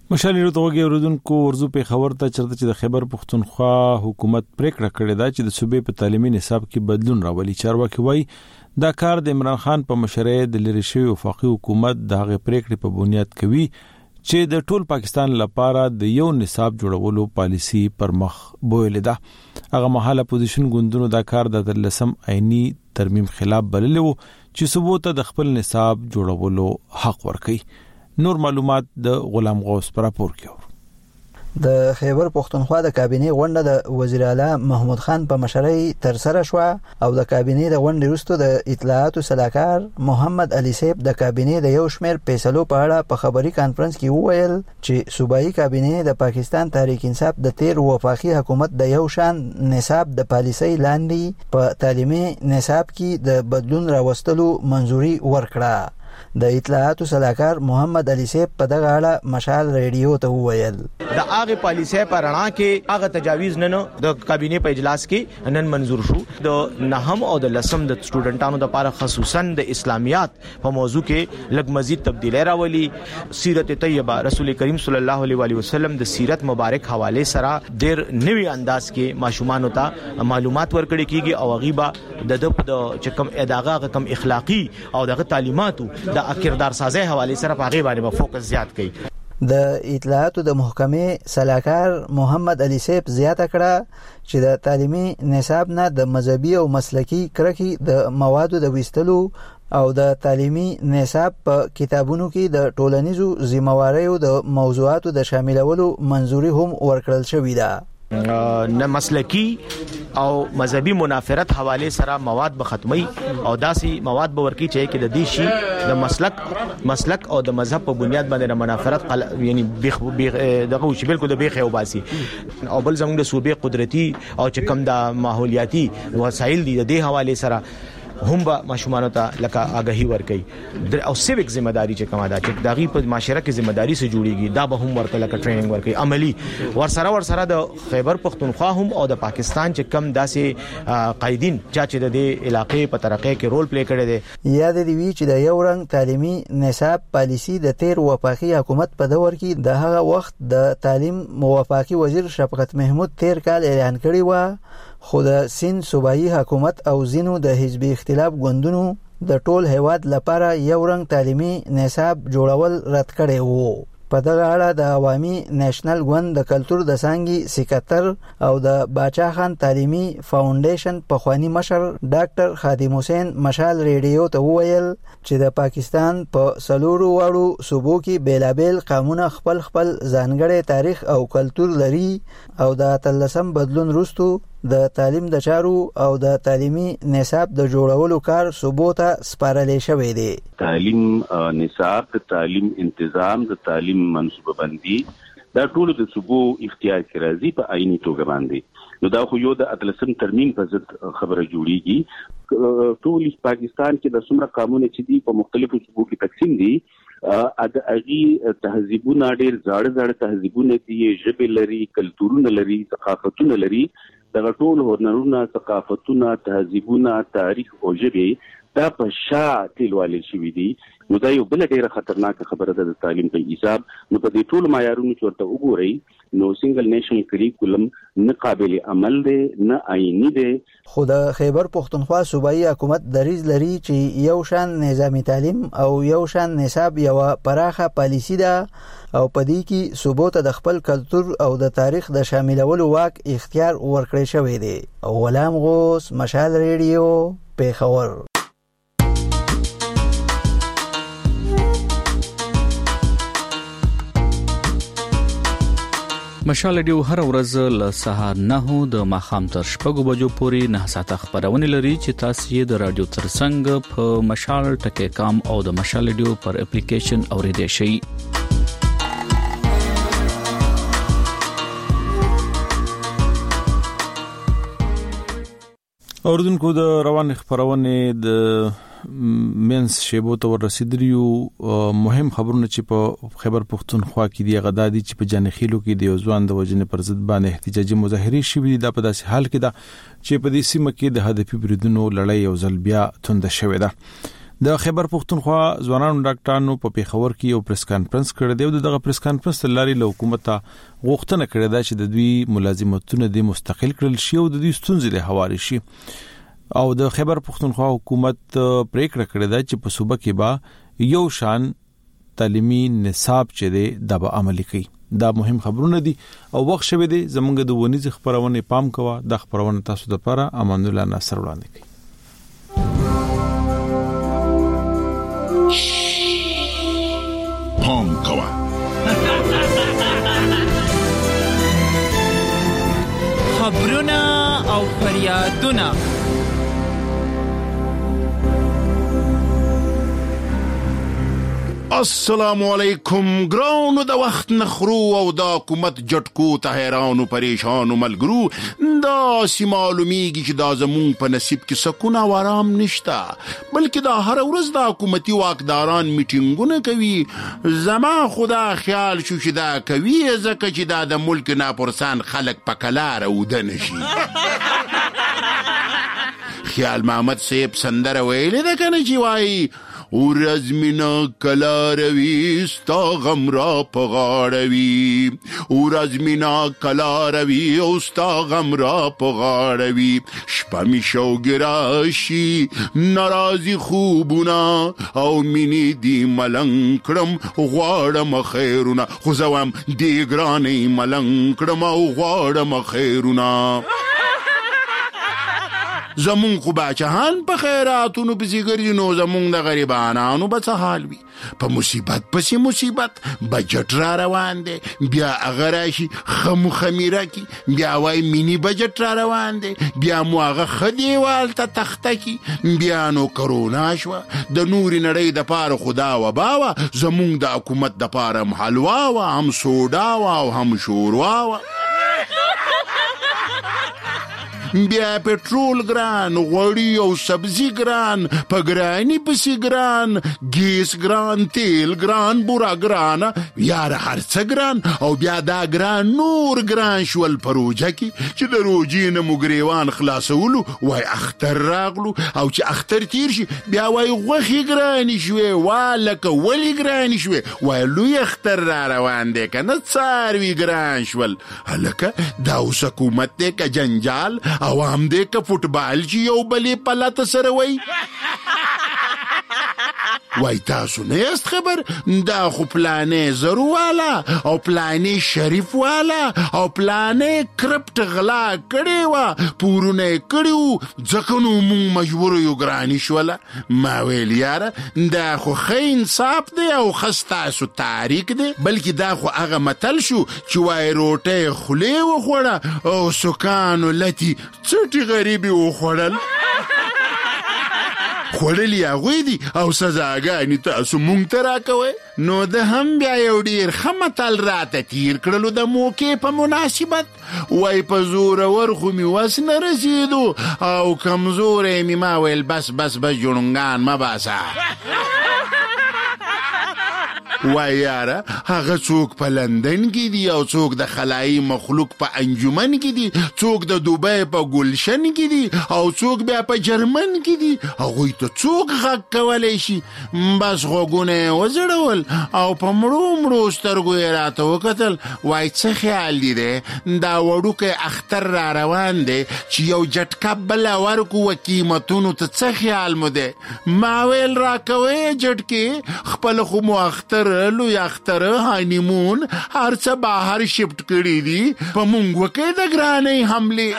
مشالې روغږي اوردونکو ورزو په خبر ته چرته چې د خیبر پختونخوا حکومت پریکړه کړې ده چې د صوبې په تعلیمي نصاب کې بدلون راولي. چارواکي وایي دا کار د عمران خان په مشرۍ د لری شوی وفاقي حکومت د هغې پریکړې په بنیاد کوي چې د ټول پاکستان لپاره د یو نصاب جوړولو پالیسی پر مخ بویلې ده. هغه مهاله اپوزیشن ګوندونو دا کار د لسم عیني ترمیم خلاف بللی وو چې صوبو ته د خپل نصاب جوړولو حق ورکړي. نور معلومات د غلام غوث پر راپور کې. د خیبر پختونخوا د کابینې غونډه د وزیر اعلی محمود خان په مشرۍ تر سره شو او د کابینې د غونډې وروسته د اطلاعاتو سلاکار محمد علي سیب د کابینې د یو شمېر فیصلو په اړه په خبري کانفرنس کې وویل چې صوبایي کابینې د پاکستان تحریک انصاف د تیر وفاقي حکومت د یو شان نصاب د پالیسۍ لاندې په تعلیمي نصاب کې د بدلون راوستلو منځوري ورکړه. د اطلاعاتو سلاکار محمد علي سیب په دغه اړه مشال ریډیو ته وویل د هغه پالیسۍ پر رڼا کې هغه تجاویز نن د کابینې په اجلاس کې نن منزور شو. د نهم او د لسم د سټوډنټانو د لپاره خصوصا د اسلامیات په موضوع کې لږ مزید تبدیلی راولي. سیرت طیبه رسول کریم صلی الله علیه و وسلم د سیرت مبارک حواله سره ډېر نوی انداز کې ماشومان ته معلومات ورکړي کیږي او غیبه د د چکم اداغه کم اخلاقی او دغه تعلیماتو د اکردار سازي حواله سره په غیبه باندې فوکس زیات کړي. د اطلاعاتو د محکمې سلاکار محمد علي سیب زیاته کړه چې د تعلیمي نصاب نه د مذهبي او مسلکي کرکې د موادو د ویستلو او د تعلیمي نصاب په کتابونو کې د ټولنیزو ذمہواریو د موضوعاتو د شاملولو منځوري هم ورکړل شوې ده. نه مسلکی او مذهبي منافرت حواله سره مواد به ختمي او داسي مواد به ورکی چې کې د دې شی د مسلک مسلک او د مذهب په بنیاد باندې منافرت یعنی بیخ دغه چې بالکل د بیخ او باسي او بل زموږ د صوبې قدرتي او چې کم د ماحولیاتي وسایل دي د دې حواله سره هم به ماشومانو ته لکه آگاهی ورکړي او سیویک ذمہ داری چې کومه ده چې دغه په معاشره کې ذمہ داری سره جوړیږي دا به هم ورته لکه ټریننګ ورکړي عملی ورسره ورسره د خیبر پختونخوا هم او د پاکستان چې کم داسې قائدین چې د دې علاقې په ترقې کې رول پلی کړی دی. یاد دی وی چې د یو رنګ تعلیمي نصاب پالیسی د تیر وفاقي حکومت په دور کې د هغه وخت د تعلیم موافقي وزیر شفقت محمود تیر کال اعلان کړی و خو د سین صوبایي حکومت او زینو د حزبي اختلاف ګوندونو د ټول هیواد لپاره یو رنګ تعلیمي نصاب جوړول رد کړی وو. په دغه اړه د عوامي نېشنل ګوند د کلچر د سانګي سکتر او د باچا خان تعلیمي فاونډیشن په خواني مشر ډاکټر خادم حسین مشال ریډیو ته وویل چې د پاکستان په سلورو واړو صوبو کې بیلابیل قومونه خپل خپل ځانګړی تاریخ او کلچر لري او د تلسم بدلون وروسته د تعلیم د چارو او د تعلیمي نصاب د جوړولو کار صوبو ته سپارل شوی دی. تعلیم نصاب د تعلیم تنظیم د تعلیم منصوبه بندي دا ټول د صوبو اختیار کې راځي په عیني توګه باندې. نو دا خو یو د اتلسم ترمیم په ضد خبره جوړیږي. ټول پاکستان کې د څومره قانون چې دي په مختلفو صوبو کې تقسیم دي د اغي تهذیبونه ډېر زړه زړه تهذیبونه دي ژبه لري کلتورونه لري ثقافتونه لري دغه ټول هنرونه ثقافتونه تهذیبونه تاریخ او ژبه دا په شا تلوالي شوی دي. نو دا یو بل ډیره خطرناک خبره ده د تعلیم په حساب. نو په دې ټول معیارونو چې ورته وګورئ نو سنگل نیشنل کریکولم نه قابل عمل دی نه عیني دی. خو د خیبر پختونخوا صوبایي حکومت دریځ لري چې یو شان نظامی تعلیم او یو شان نصاب یو پراخه پالیسی ده او په دې کې صوبو ته د خپل کلچر او د تاریخ د شاملولو واک اختیار ورکړی شوی دی. غلام غوث مشال ریډیو پیښور. مشال ډیو هر ورځ له سهار نه د ماخام تر شپږو بجو پورې نه ساعته خبرونه لري چې تاسو یې د رادیو ترڅنګ په مشال ټکی کام او د مشال ډیو پر اپلیکیشن اوریدئ شئ. اوردونکو د روان خبرونه د مینس شیبو ته ورسیدلیو مهم خبرونه چې په خیبر پختونخوا کې دی غدادي چې په جانخیلو کې د ځوان د وجنې پر ضد باندې احتجاجي مظاهره شوې ده په داسې حال کې ده چې په دې سیمه کې د هدفي بریدونو لړۍ یو ځل بیا توند شوې ده. د خیبر پختونخوا ځوانانو ډاکټرانو په پیښور کې یو پریس کانفرنس کړی دی او دغه پریس کانفرنس لاري له حکومت غوښتنه کړې ده چې د دوی ملازمتونه د مستقل کړل شي او د دوی ستونزې له حواله شي او د خیبر پختونخوا حکومت پریکړه کړې ده چې په صوبه کې به یو شان تعلیمي نصاب چې دی د به عملي کوي. دا مهم خبرونه دي او وخت شوه دي زمونږ د ونیز خبرونه پام کوه د خبرونه تاسو د لپاره امان الله ناصر وړاندې کوي. پام کوه خبرونه او فریادونه السلام علیکم ګرانو د وخت نخرو او د حکومت جټکو ته حیرانو پریشانو ملګرو دا سی معلومیږي چې دا زمون په نصیب کې سکون او آرام نشتا بلکې دا هر ورځ د حکومتي واکداران میټینګونه کوي. زما خدا خیال شو چې دا کوي ځکه چې دا د ملک ناپرسان خلک په کلار او د نشي. خیال محمد صاحب سندره ویلې ده کنه چې وایي ورځ مینا کلاروي ستا غم را پغاړوي ورځ مینا کلاروي او ستا غم را پغاړوي شپه می شوګراشي ناراضي خوبونه او مینی دی ملنګ کړم غواړم خیرونه خو زوام دی ګرانې ملنګ کړم او غواړم خیرونه. زمون خو بچهان په خیراتونو پسې ګرځي نو زمون د غریبانو به څه حال وي. په مصیبت پسې مصیبت بجټ را روان دی بیا هغه راشي خمو خمیره کی بیا وای مینی بجټ را روان دی بیا مو هغه ښه دیوال ته تخته کی بیا نو کرونا شوه د نورې نړۍ د پاره خدا وبا وه زمونږ د حکومت د پاره هم حلوا وه هم سوډا وه او هم شوروا وه. بیا پټرول ګران غوړي او سبزی ګران په ګرانی پسې ګران ګیس ګران تیل ګران بورا ګران یار هر څه ګران او بیا دا ګران نور ګران شول پروژه کې چې د روجې نه مګریوان خلاصولو وای اختر راغلو او چې اختر تیر شي بیا وای غوښې ګرانی شوې والکه ولی ګرانی شوې وای لوی اختر را روان دی کنه څاروي ګران شول هلکه دا اوس حکومت دی که جنجال عوام دې که فوټبال چې یو بلې پلته سره وای وای تاسو نه یاست خبر دا خو پلانې زرو والا او پلانې شریف والا او پلانې کرپټ غلا کړي وا پورونه کړیو ځکه نو مونږ مجبور یو ګرانی شوله. ما ویل یاره دا خو ښه انصاف دی او ښه ستاسو تاریک دی بلکې دا خو هغه متل شو چې وای روټۍ خولې وخوړه او سکانو لتي څټي غریبي وخوړل خوړلی هغوی دي او سزاګانې تاسو مونږ ته راکوئ. نو د هم بیا یو ډېر ښه متل راته تیر کړلو د موقع په مناسبت وای په زورور خو مې وس نه رسېدو او کمزوری مې ما ویل بس بس بس جوړنګان مه باسه. وای یاره هغه څوک په لندن کې دي او څوک د خلایي مخلوق په انجمن کې دي څوک د دوبۍ په ګلشن کې دي او څوک بیا په جرمن کې دي هغوی ته څوک غږ کولی شي. بس غوږونه یې وځړول او په مړو مړو سترګو یې راته وکتل وای څه خیال دی دی دا وړوکی اختر را روان دی چې یو جټکه بله ورکو و قیمتونو ته څه خیال مو دی. ما ویل راکوئ جټکې خپل خو مو اختر لوی اختر هانیمون هر څه بهر شفت کړي دي په مونږ وکړې د ګرانۍ حملې.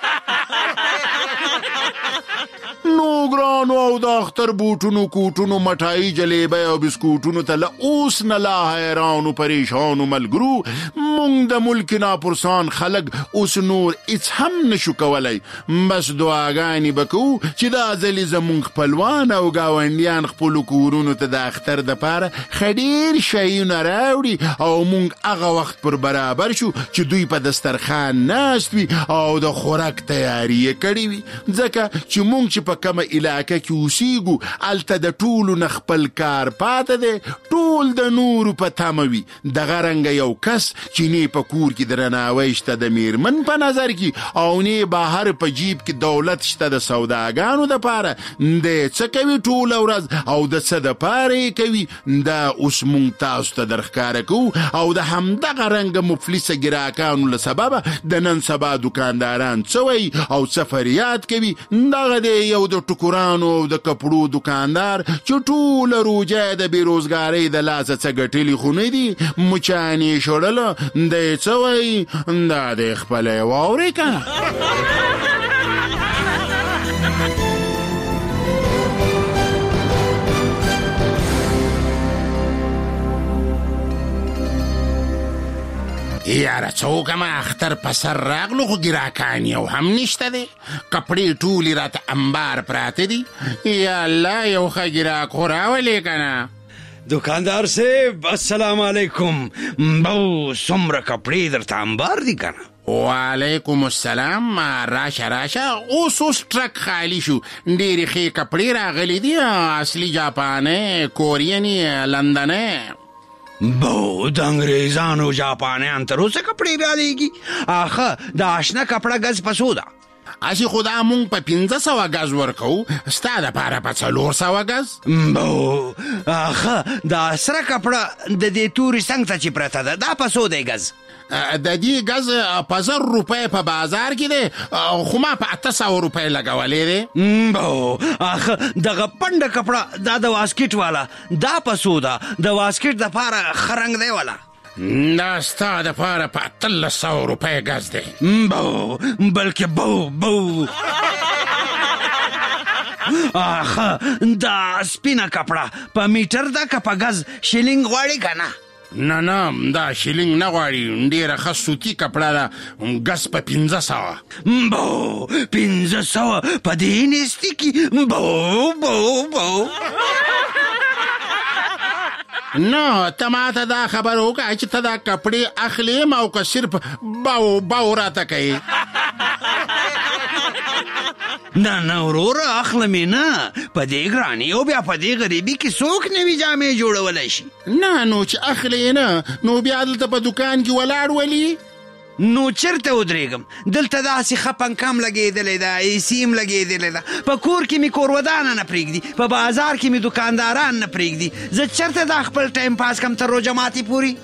نو ګرانو او د اختر بوټونو کوټونو مټایي جلیبۍ او بسکوټونو ته له اوس نه لا حیرانو پریشانو ملګرو مونږ د ملک ناپرسان خلک اوس نور هیڅ هم نشو کولی. بس دعاګانې به کوو چې دا ځلې زمونږ خپلوان او ګاونډیان خپلو کورونو ته د اختر دپاره ښه ډېر شیونه راوړي او مونږ هغه وخت پر برابر شو چې دوی په دسترخوان ناست وي او د خوراک تیاری یې کړې وي ځکه چې مونږ چې په کومه علاقه کې اوسیږو هلته د ټولو نه خپل کار پاته دی ټول ټول د نور په تمه وي. دغه رنګه یو کس چې نه په کور کې درناوی شته د میرمن په نظر کې او نه بهر په جیب کې دولت شته د سوداګانو دپاره، دی څه کوي ټوله ورځ او د څه دپاره یې کوي؟ دا اوس مونږ تاسو ته درښکاره کوو. او د همدغه رنګه مفلسه ګراکانو له سببه د نن سبا دوکانداران څه وایي او څه فریاد کوي. دغه دی یو د ټکرانو او د کپړو دوکاندار چې ټوله روجه د بېروزګارۍ د لاسه څه ګټلي خو نه دي، مچان یې شړله. دی څه وایي؟ دا دی خپله یې واورئ که نه. یاره څوک هم اختر په سر راغلو خو ګراکان یو هم نشته دی، کپړې ټولې راته انبار پراته دي. یا الله یو ښه ګراک خو راولې که نه. دکاندار صاحب السلام علیکم، بو څومره کپړې درته انبار دي که نه؟ وعلیکم السلام، راشه راشه. اوس اوس ټرک خالی شو، ډېرې ښې کپړې راغلي دي، اصلي جاپانۍ، کورینې، لندنۍ. بو د انګریزانو جاپانیان تر اوسه کپړې رالیږي؟ آخه د آشنا کپړه ګز په څو ده؟ اسی خدا مونږ په پنځه سوه ګز ورکوو، ستا دپاره په څلور سوه ګز. بو آخه د سره کپړه د دې تورې څنګ ته چې پرته ده دا په څو دی ګز؟ د دې ګز په زر روپۍ په بازار کې دی، خو ما په اته سوه روپۍ لګولی دی. بو آخه دغه پنډه کپړه دا د واسکټ والا دا په څو ده؟ د واسکټ دپاره ښه رنګ دی والا؟ دا ستا دپاره په اتلس سوه روپۍ ګز دی. بو بلکې بو بو آخه دا سپینه کپړه په میټر ده که په ګز شیلینګ غواړي که نه؟ نه نه دا شیلینګ نه غواړي، ډېره ښه سوتي کپړه ده، ګز په پنځه سوه. بو پنځه سوه په دې نیستي کې؟ بو بو بو نه ته ما ته دا خبر وکړه چې ته دا کپړې اخلې او که صرف باو باو راته کوي. نه نه وروره اخلم یې نه، په دې ګرانۍ او بیا په دې غریبي کې څوک نوي جامې جوړولی شي؟ نه نو چې اخلې یې نه نو بیا دلته په دوکان کې ولاړ ولي؟ نو چرته ودرېږم؟ دلته داسې ښه پنکه م لګېدلی ده، ایسي م لګېدلی ده، په کور کې مې کورودانه نه پرېږدي، په بازار کې مې دوکانداران نه پرېږدي، زه چرته دا خپل ټایم پاس کم تر روژه ماتې پورې؟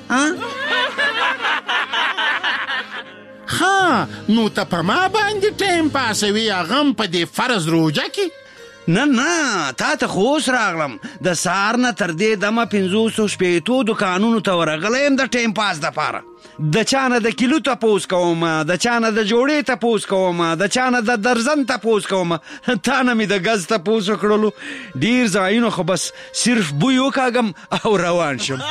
ها نو ته په ما باندې ټایم پاسوي، هغه هم په دې فرض روژه کې؟ نه نه تا ته خو اوس راغلم، د سهار نه تر دې دمه پنځوسو شپېتو دوکانونو ته ورغلی یم د ټایم پاس دپاره. د چا نه د کیلو تپوس کوم، د چا نه د جوړې تپوس کوم، د چا نه د درزن تپوس کوم، تا نه مې د ګز تپوس وکړلو. ډېر ځایونه خو بس صرف بوی وکاږم او روان شم.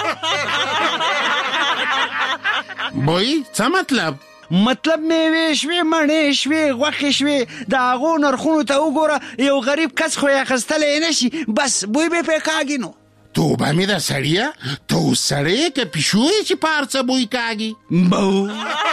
بوی څه مطلب؟ مطلب میوې شوې، مڼې شوې، غوښې شوې، د هغو نرخونو ته وګوره، یو غریب کس خو یې اخیستلی نه شي، بس بوی به پرې کاږي. نو توبه مې ده سړیه، ته اوس سړی که پیشو یې چې په هر څه بوی کاږي؟ بو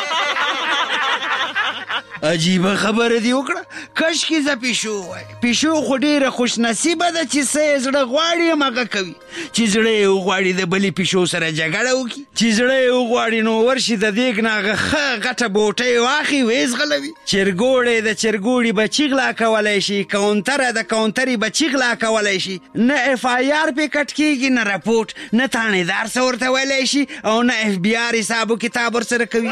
عجیبه خبره دی وکړه، کشکې زه پیشو وای. پیشو خو ډېره خوش نصیبه ده چې څه یې زړه غواړي همغه کوي، چې زړه یې وغواړي د بلې پیشو سره جګړه وکړي، چې زړه یې وغواړي نو ورشي د دیګ نه هغه ښه غټه بوټۍ واخلي ویې ځغلوي. چرګوړی د چرګوړي بچي غلا کولی شي، کاونتره د کاونترې بچي غلا کولی شي، نه اف آی آر پې کټ کېږي، نه رپورټ، نه تانیدار څه ورته ویلی شي، او نه اف بي آر حساب و کتاب ورسره کوي.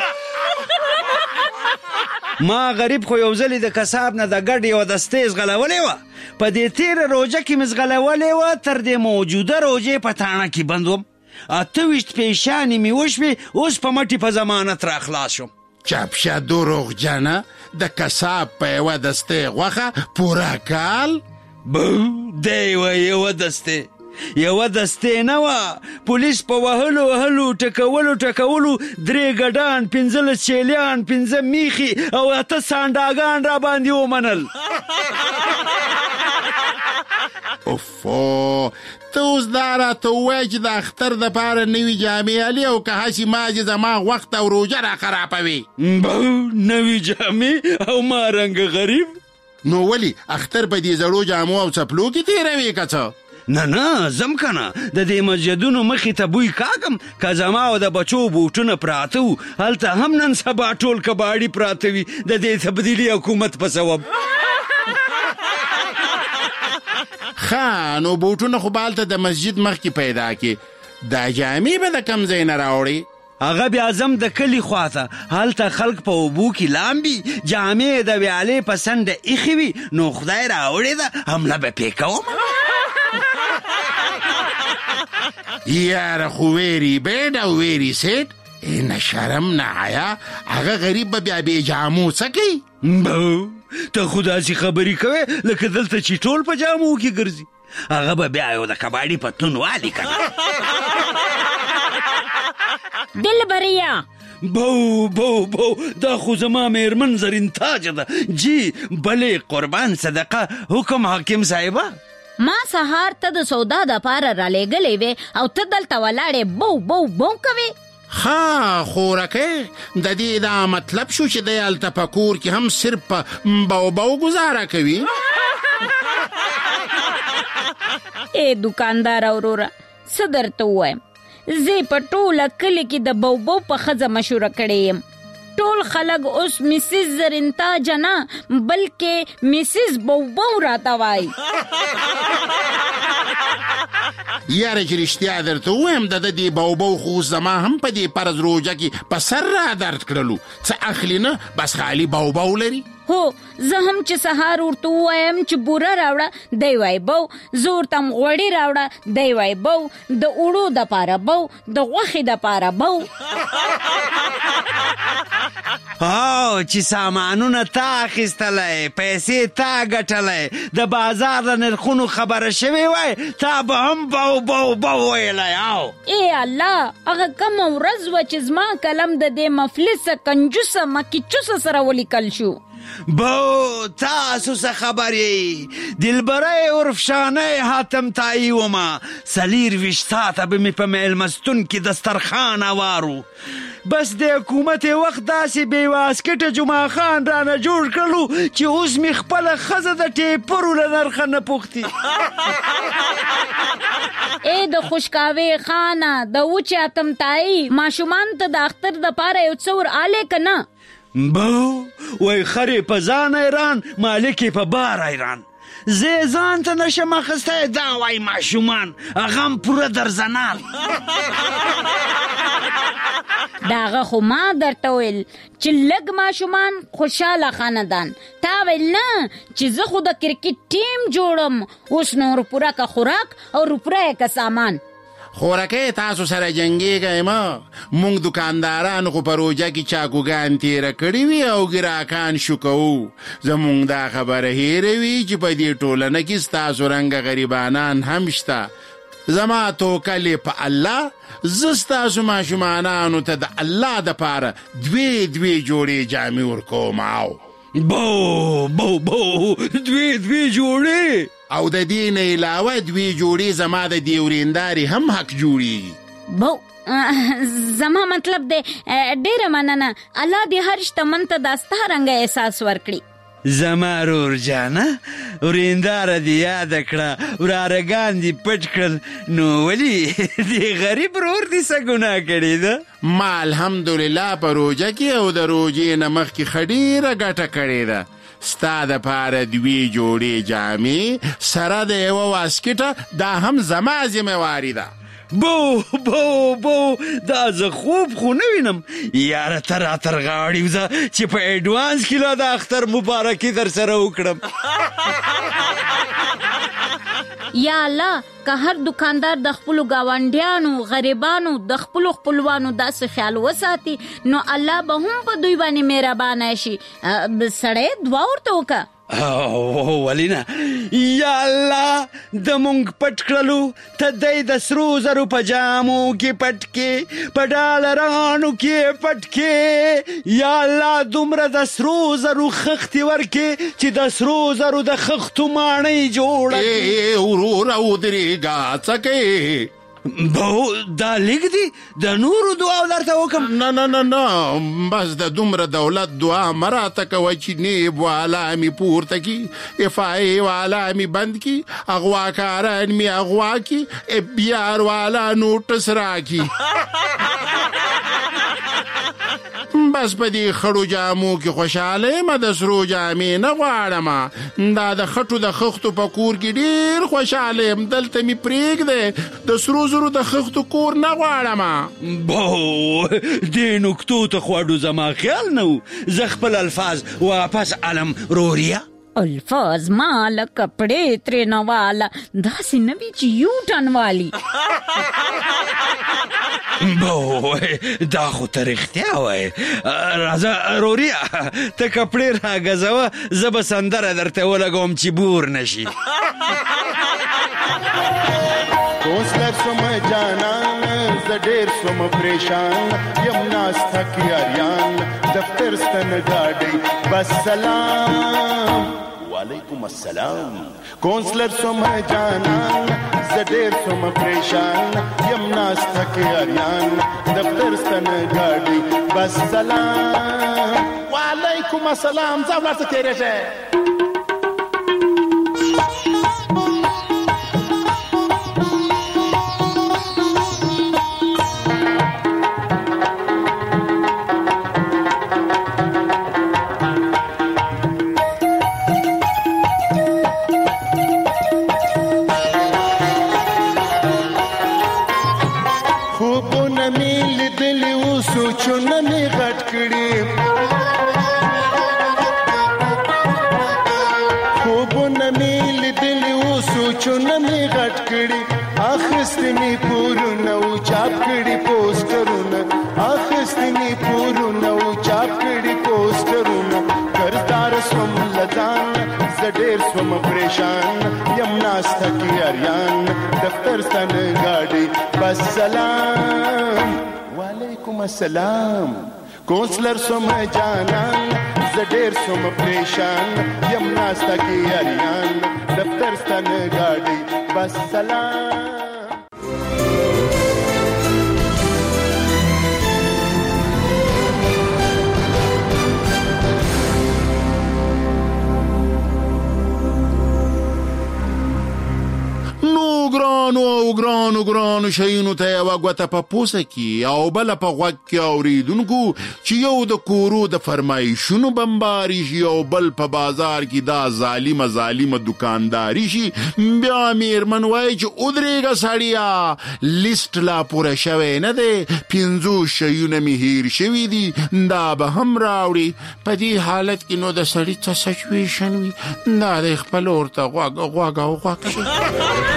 ما غریب خو یو ځلې د کساب نه د ګډ یوه دستې ځغلولې وه، په دې تېره روژه کې مې ځغلولې وه، تر دې موجوده روژې په تاڼه کې بند وم، اته ویشت پیشانې مې وشوې، اوس په مټې په ضمانت را خلاص شم. چپشه دروغجنه، د کساب په یوه دستې غوښه پوره کال؟ بو دی یوه یوه دستې یوه دستې نه وه، پولیس په وهلو وهلو ټکولو ټکولو درې ګډان، پنځلس چیلیان، پنځه میخي او اته سانډاګان را باندې ومنل. اوفو ته اوس دا راته ووایه چې د اختر دپاره نوي جامې الې او که هسې ما چې زما وخت او روژه را خرابوي. بو نوي جامې او ما رنګ غریب؟ نو ولې اختر په دې زړو جامو او څپلو کې تېروې که څه؟ نه نه زم کنه د دې مسجدونو مخې ته بوی کاږم که زما او د بچو بوټونه پراته وو هلته هم نن سبا ټول کباړي پراته وي د دې تبدیلي حکومت په سبب. ښه نو بوټونه خو به هلته د مسجد مخکې پیدا کې دا جامې به د کم ځای نه راوړې؟ هغه بیا زم د کلي خواته هلته خلک په اوبو کې لامبي جامې د ویالې په څنډه ایښې وي نو خدای راوړې ده حمله به پې کوم. یاره خو ویری بیډ او ویری سیټ نه شرم نه حیا هغه غریب به بیا بې جامو څه کوي؟ بو ته خو داسې خبرې کوې لکه دلته چې ټول په جامو کې ګرځي هغه به بیا یو د کباړي پتلون والي کنه. دلبریا بو بو بو دا خو زما میرمن زرین تاج ده جی بلې قربان صدقه حکم حاکم صاحبه. ما سهار ته د سودا د پاره را لېږلې وې او ته دلته ولاړې بو بو بو کوې. ها خورکه د دې دا مطلب شو چې د هلته په کور کې هم صرف بو بو گزاره کوي؟ ای دکاندار وروره څه درته ووایم زه په ټوله کلي کې د بو بو په ښځه مشوره کړې یم. ټول خلک اوس مسز زرنتاج نه بلکې مسز بو بو راته وایي. یاره چې رښتیا درته ووایم د دې بو بو خو زما هم په دې فرض روژه کې په سر را درد کړلو څه اخلي نه بس خالي بو بو لري. هو زه هم چې سهار ورته ووایم چې بوره راوړه دی وای بو زه ورته هم غوړي راوړه دی وای بو د اوړو دپاره بو د غوښې دپاره بو. او چې سامانونه تا اخیستلی پیسې تا ګټلی د بازار د نرخونو خبره شوې وای تا به هم بو بو بو ویلی. او ای الله هغه کومه ورځ وه چې زما کلم د دې مفلسه کنجوسه مکیچوسه سره ولیکل شو. بو تاسو څه خبرې دلبرۍ عرفشانۍ حاتم تایی وما سلیر ویشتا ته به مې په میلمستون کې دسترخوان هوارو بس د حکومت وخت داسې بې واسکټه جمعه خان رانه جوړ کړلو چې اوس مې خپله ښځه د ټیپرو له نرخه نه پوښتي. ای د خوشکاوې خانه د وچې حاتم تایی ماشومان ته د اختر دپاره یو څه ور آلی که نه؟ بو وای خرې په ځان ایران مالکې په بار ایران زه ځان ته نشم اخیستی دا وای ماشومان هغه هم پوره درزنال. د هغه خو ما درته ویل چې لږ ماشومان خوشحاله خاندان تا ویل نه چې زه خو د کرکټ ټیم جوړم اوس نو روپوره که خوراک او روپوره که سامان. خورکه تاسو سره جنګېږئ ما مونږ دکاندارانو خو په روژه کې چاکوګان تیره کړي وي او ګراکان شو کوو زمونږ دا خبره هیره وي چې په دې ټولنه کې ستاسو رنګه غریبانان هم شته. زما توکل په الله زه ستاسو ماشومانانو ته د الله دپاره دوې دوې جوړې جامې ورکوم. او بو بو بو دوې دوې جوړې او د دې نه علاوه دوې جوړې زما د دې ورېندارې هم حق جوړېږي. بو زما مطلب دی ډېره مننه الله دې هر شتمن ته دا ستا رنګه احساس ورکړي. زما رور جانه ورېنداره دې یاده کړه ورارهګان دې پټ کړل نو ولې دې غریب رور دې څه ګناه کړې ده؟ ما الحمدلله په روژه کې او د روژې نه مخکې ښه ډېره ګټه کړې ده. ستا دپاره دوې جوړې جامې سره د یوه واسکټه دا هم زما ذمهواري ده. بو بو بو دا زه خوب خو نه وینم یاره ته راتر غاړې وځه چې په ایډوانس کې لا د اختر مبارکي در سره وکړم. یا الله که هر دکاندار د خپلو ګاونډیانو غریبانو د خپلو خپلوانو داسې خیال وساتي نو الله به هم په دوی باندې مهربانه شي. سړی دعا ورته وکړه. ولی نه یا الله د مونږ پټ کړلو ته دی د سرو زرو په جامو کې پټ کې په ډالرانو کې پټ کې یا الله دومره د سرو زرو خښتې ورکې چې د سرو زرو د خښتو ماڼۍ جوړه وروره ودرېږه څه کوې بو دا لګ دی د نورو دعا درته وکم. نه نه نه نه بس د دومره دولت دعا مراته کوي چې نیب والا می پورته کی، افای والا می بند کی، اغواکاران می اغوا کی، بیار والا نوټس راکی. بس په دې خړو جامو کې خوشاله ما د سرو جامې نه غواړم، دا د خټو د خښتو په کور کې ډیر خوشاله يم، دلته می پرېږده د سرو زرو د خښتو کور نه غواړم. بو دې نکتو ته خواړو زما خیال نه و، زه خپل الفاظ واپس علم روریا. الفاظ مال کپڑے ترې نواله داسې نه وي چې یو ټن والی. بو دا خو ته رښتیا وایې. راځه روریا ته کپړې راګزوه، زه به سندره درته ولګوم چې بور نشي. کوسلر سوم جانان زه ډېر سوم پریشان یم ناسته کې اریان دفتر ستن ګاډی بس سلام وعلیکم السلام. کونسلر سوم جانان زه ډېر سوم پریشان یم ناسته کې اریان دفتر ستن ګاډی بس سلام وعلیکم السلام. ځه ولاړ څه تېرېږې. سوچونه می غټ کړي، خوبونه می لیدلي و سوچونه می غټ کړي، اخیستې می پورونه و چاپ کړي پوسټرونه، اخیستې می پورونه و چاپ کړي پوسټرونه. کردار سوم لدان زه ډېر سوم پریشان یم ناسته کې اریان دفتر ستن ګاډی بس سلام وعلیکم السلام. کونسلر سوم جانان زه ډېر سوم پریشان یم ناسته کې اریان دفتر ستن ګاډی بس سلام. ګرانو او ګرانو ګرانو شیونو ته یوه ګوته په پوسه کې او بله په غوږ کې اورېدونکو چې یو د کورو د فرمایشونو بمباري شي او بل په بازار کې دا ظالمه ظالمه دکانداري شي، بیا میرمن وایي چې ودرېږه سړیه لیست لا پوره شوی نه دی، پنځوس شیونه مې هیر شوي دي، دا به هم راوړي. په دې حالت کې نو د سړي څه سچویشن وي، دا دی خپل ورته غوږ غوږ او غوږ شي.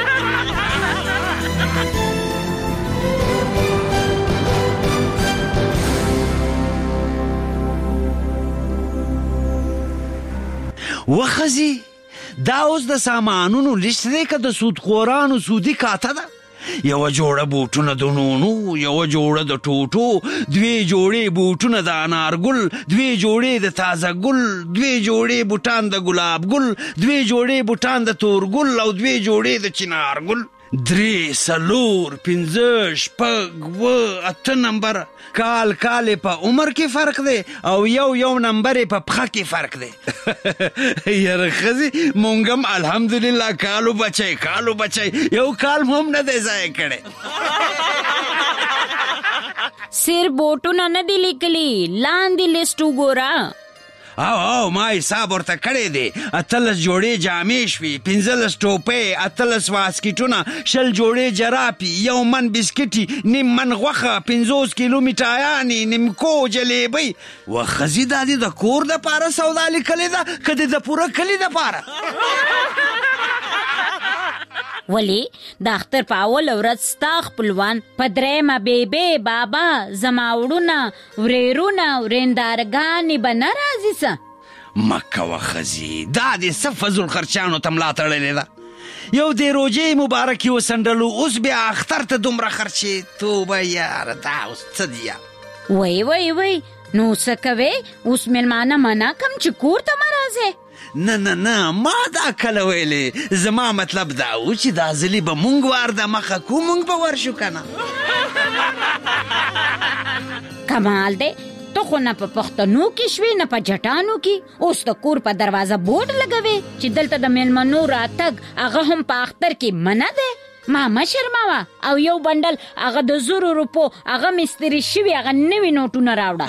وخزي دا اوس د سامانونو لیست دی که د سودخورانو سودي کاته ده؟ یوه جوړه بوټونه د نونو، یوه جوړه د ټوټو، دوی جوړې بوټونه د انارګل، دوی جوړې د تازه ګل، دوی جوړې بوټان د ګلاب ګل، دوی جوړې بوټان د تورګل او دوی جوړې د چنارګل. درې څلور پنځه شپږ اووه اته نمبر کال کال په عمر کې فرق دی او یو یو نمبر په پښه کې فرق دی. یاره ښځې مونږ هم الحمدلله کالو بچی کالو بچی یو کال هم نه دی ضایع کړی. سر بوټونه نه دي لیکلي، لاندې لیست وګوره. او او ما حساب ورته کړی دی، اتلس جوړې جامې شوي، پنځلس ټوپۍ، اتلس واسکټونه، شل جوړې جراپي، یو من بسکټي، نیم من غوښه، پنځوس کیلو میټایانې، نیمکو جلیبۍ. و ښځې دا دې د کور دپاره سودا لیکلې ده که د د پوره کلي دپاره؟ ولی د اختر په اول ورځ ستا خپلوان په درېیمه بیبې بابا زما وړونه ورېرونه ورېندارګانې به نه راځي څه؟ مه کوه ښځې، دا دې څه فضل خرچانو ته ملا تړلې ده. یو دې روجې مبارکې وسنډلو، اوس بیا اختر ته دومره خرچې؟ توبه یاره دا اوس څه دي؟ وی وی وی نو څه کوې؟ اوس مېلمانه منع کم چې کور ته مه راځې؟ نه نه نه ما دا کله ویلې زما مطلب دا و چې دا ځلې به مونږ وار د مخه کو مونږ به ورشو که نه کمال دی ته خو نه په پښتنو کې شوې نه په جټانو کې اوس د کور په دروازه بورډ لګوې چې دلته د میلمنو راتګ هغه هم په اختر کې منع دی ما مه شرموه او یو بنډل هغه د زرو روپو هغه مستري شوي هغه نوي نوټونه راوړه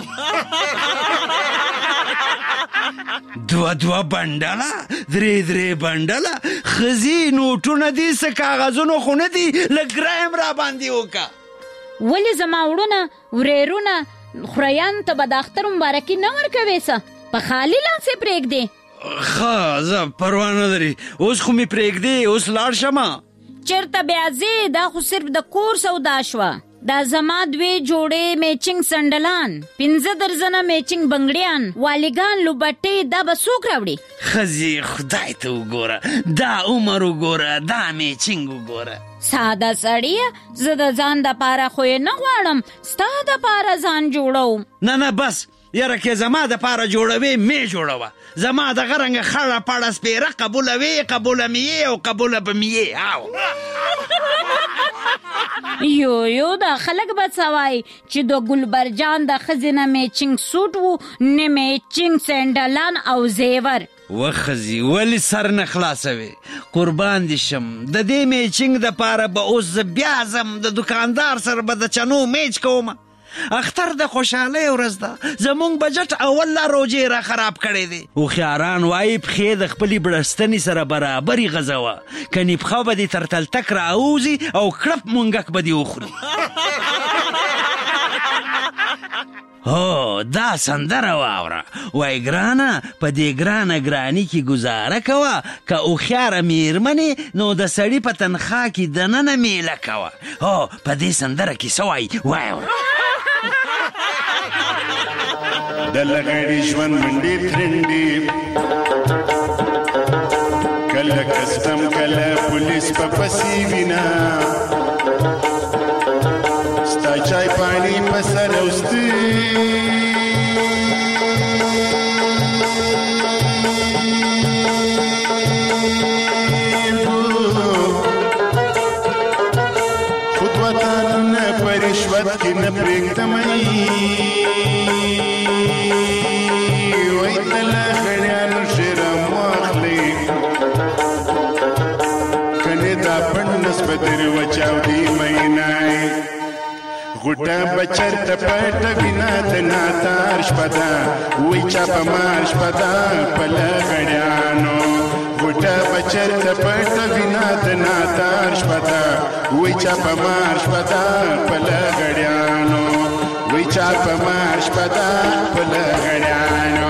دوه دوه بنډله درې درې بنډله ښځې نوټونه دي څه کاغذونو خو نه دي لږ ګرایم را باندې وکړه ولې زما وړونه ورېرونه خوريان ته به د اختر مبارکي نه ورکوې څه په خالي لاس یې پرېږدې ښه زه پروا نه لري اوس خو مې پرېږدې اوس لاړ شمه چرته بیا ځې دا خو صرف د کور سودا شوه دا زما دوې جوړې میچنګ سنډلان پنځه درزنه میچنګ بنګړیان والیګان لوبټې دا به څوک راوړي ښځې خدای ته وګوره دا عمر وګوره دا میچنګ وګوره ساده سړیه زه د ځان دپاره خو یې نه غواړم ستا دپاره ځان جوړوم نه نه بس یاره که زما دپاره جوړوې مې جوړوه زما دغه رنګه خړه پړه سپېره قبولوې قبوله مې یې او قبوله به مې یې او یو یو دا خلک به څه وایي چې د ګلبرجان د ښځې نه میچنګ سوټ و نه میچنګ سینډلان او زیور وخزي ولې سر نه خلاصوي قربان دي شم د دې میچنګ دپاره به اوس زه بیا ځم د دکاندار سره به د چنو میچ کوم اختر د خوشحالۍ ورځ ده زمونږ بجټ اول لا روجې را خراب کړی دی هوښیاران وایي پښې د خپلې بړستنې سره برابرې غځوه کنې پښه به دې تر تلتک راوځي او کړپ مونګک به دې وخوري هو دا سندره واوره وای ګرانه په دې ګرانه ګراني کې ګزاره کوه که هوښیاره مېرمنې نو د سړي په تنخوا کې دننه میله کوه هو په دې سندره کې څه وایي وایه د لغړي ژوند منډې ترنډې کله کسټم کله پولیس په پسې وینا ستا چای پانی په سر اوستي خود وطنونه په رشوت کې نه پرېږدمئ وای د لغړیانو شرم واخلئ کنې دا پڼس به در وچاودي مینای غوټه بچر ته پټه وینا د ناتار شپه ده وای چا په مار شپه ده په لغړیانو غوټه بچر ته پټه وینا د ناتار شپه ده وای چا په مار شپه ده په لغړیانو وای چا په مار شپه ده په لغړیانو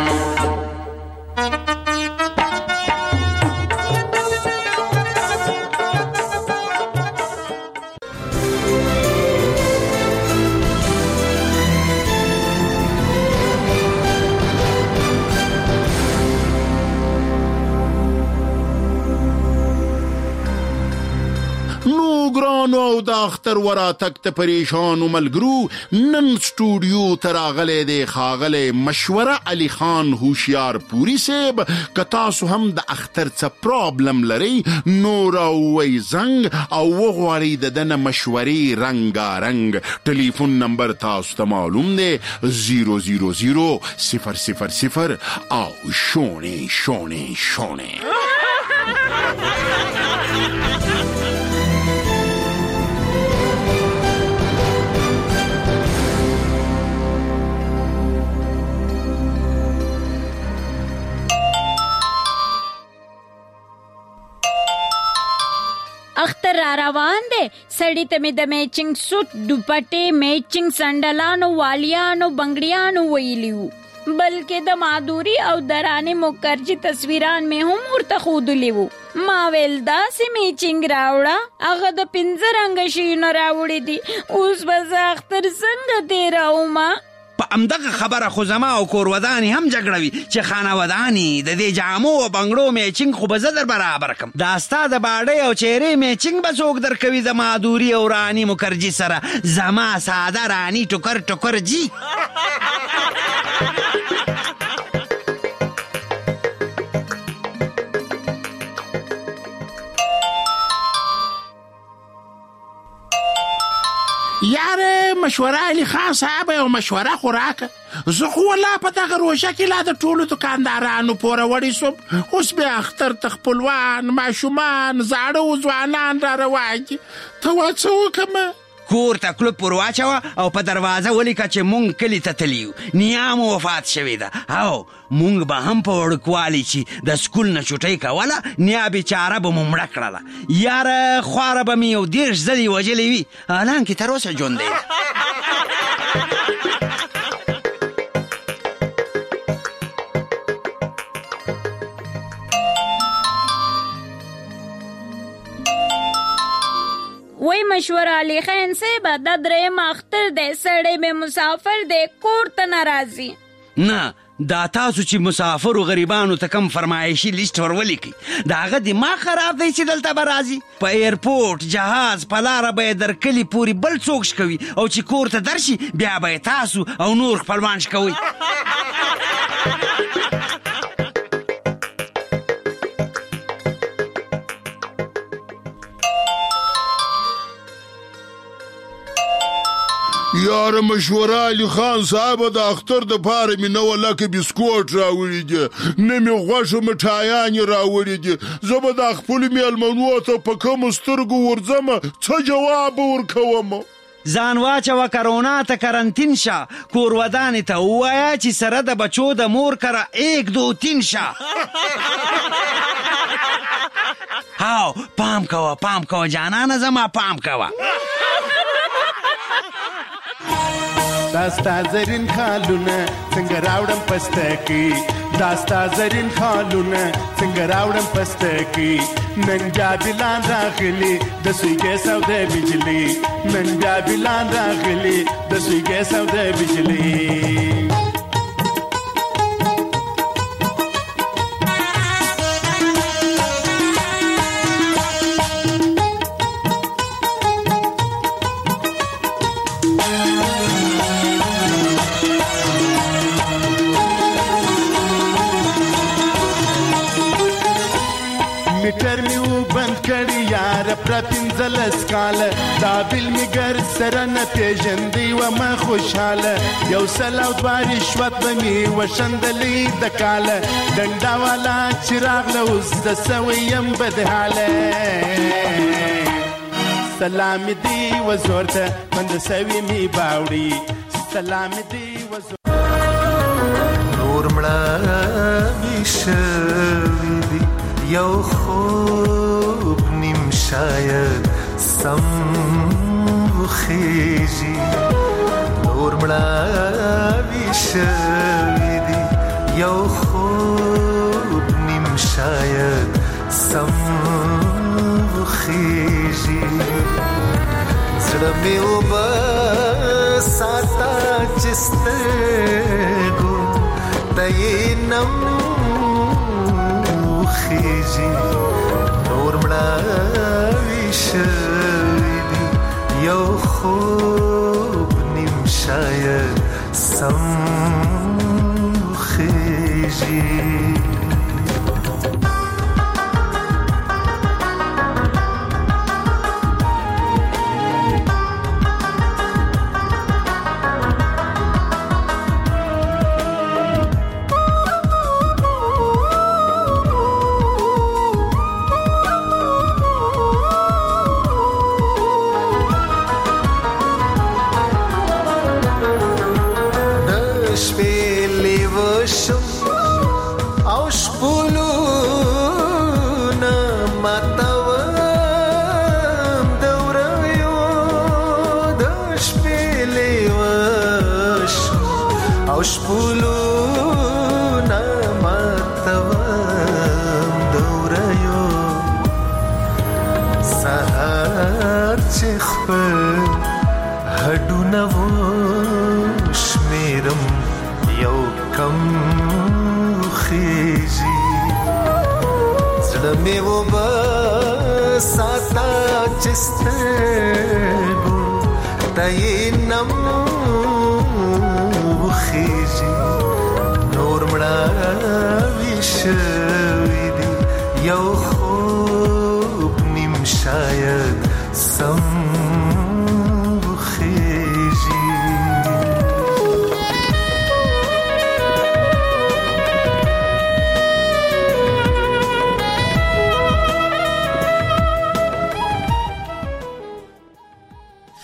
او د اختر وراتګ ته پریشانو ملګرو نن سټوډیو ته راغلی دی ښاغلی مشوره علي خان هوښیار پوري صاحب که تاسو هم د اختر څه پرابلم لرئ نو راووئ زنګ او وغواړئ د ده نه مشورې رنګارنګ ټلیفون نمبر تاسو ته معلوم دی زیرو زیرو زیرو صفر صفر صفر او شونې شونې شونې اختر را روان دی سړی ته مې د میچنګ سوټ دوپټې میچنګ سنډلانو والیانو بنګړیانو ویلي وو بلکې د مادوري او درانې مکرجي تصویران مې هم ورته ښودلي وو ما ویل داسې میچنګ راوړه هغه د پنځه رنګه شیونه راوړي دي اوس به زه اختر څنګه تېرومه په همدغه خبره خو زما او کورودانې هم جګړه وي چې خانودانې د دې جامو او بنګړو میچنګ خو به زه در برابر کړم دا ستا د باډۍ او چهرې میچنګ به څوک درکوي د مادوري او راني مکرجي سره زما ساده راني ټوکر ټوکر جي یاره مشوره علي خان صاحب یو مشوره خو راکه. زه خو والله په دغه روژه کې لا د ټولو دکاندارانو پوره وړی سوم. اوس بیا اختر ته خپلوان ماشومان زاړه و ځوانان را روان دي. ته وا څه وکړمه؟ کور ته کلوب پر واچوه او په دروازه ولیکه چې مونږ کلي ته تلي یو. نیا مو وفات شوې ده او مونږ به هم په وړوکوالي چې د سکول نه چوټۍ کوله نیا بېچاره به مو مړه کړله. یاره خواره به مې یو دېرش ځلې وژلې وي حالانکې تر اوسه ژوندی ده. وای مشوره علي خان صاحب دا درېیم اختر دی سړی مې مسافر دی کور ته نه راځي. نه دا تاسو چې مسافرو غریبانو ته کم فرمایشي لیست ور ولیکئ د هغه دماغ خراب دی چې دلته به راځي. په ایرپورټ جهاز په لاره به یې در کلي پورې بل څوک شکوي او چې کور ته درشي بیا به یې تاسو او نور خپلوان شکوئ. یاره مشوره علي خان صاحب د اختر د پاره مې نه ولکه بسکوټ راوړي دي نه مې غوښه مټایانې راوړي دي. زه به د خپلو مېلمنو ته په کومو سترګو ورځمه څه جواب ورکوم؟ ځان واچوه کرونا ته کرنتین شه کور ودانې ته ووایه چې سره د بچو د مور کره ایک دو تین شه. هاو پام کوه پام کوه جانانه زما پام کوه. داستا زرین خالونه څنګه راوړم پستکی داستا زرین خالونه څنګه راوړم پستکی نن بیا بلان راغلی د سوی ګیس او د بجلی نن بیا بلان راغلی د سوی ګیس او د بجلی. میټر می و بند کړی یار پر پنځلس کاله دا بل می ګر سره نه پیژندې ومه خوشحاله یو سل او دوه رشوت به مې وشندلې د کاله ډنډه والا چې راغله اوس زه سوی یم بدحاله. سلام دی وزور ته بند سوي می باوړي سلام دی وزور نور مړه می شوي دي یو خوب نیم شاید سم وخیجی نور مړاوي شوي دي یو خوب نیم شاید سم وخیجی زړه مې اوبه ساته چې سترګو ته یې نم خیجی نور مړاوي شوي دي یو خوب نیم شاید سم خیجی. شپولونه ماتوم دوریو سهار چې خپل هډونه وشمیرم یو کم خیجی زړه مې وبساته چې سترګو ته یې نم خیجی نور مړاوي شوي دي یو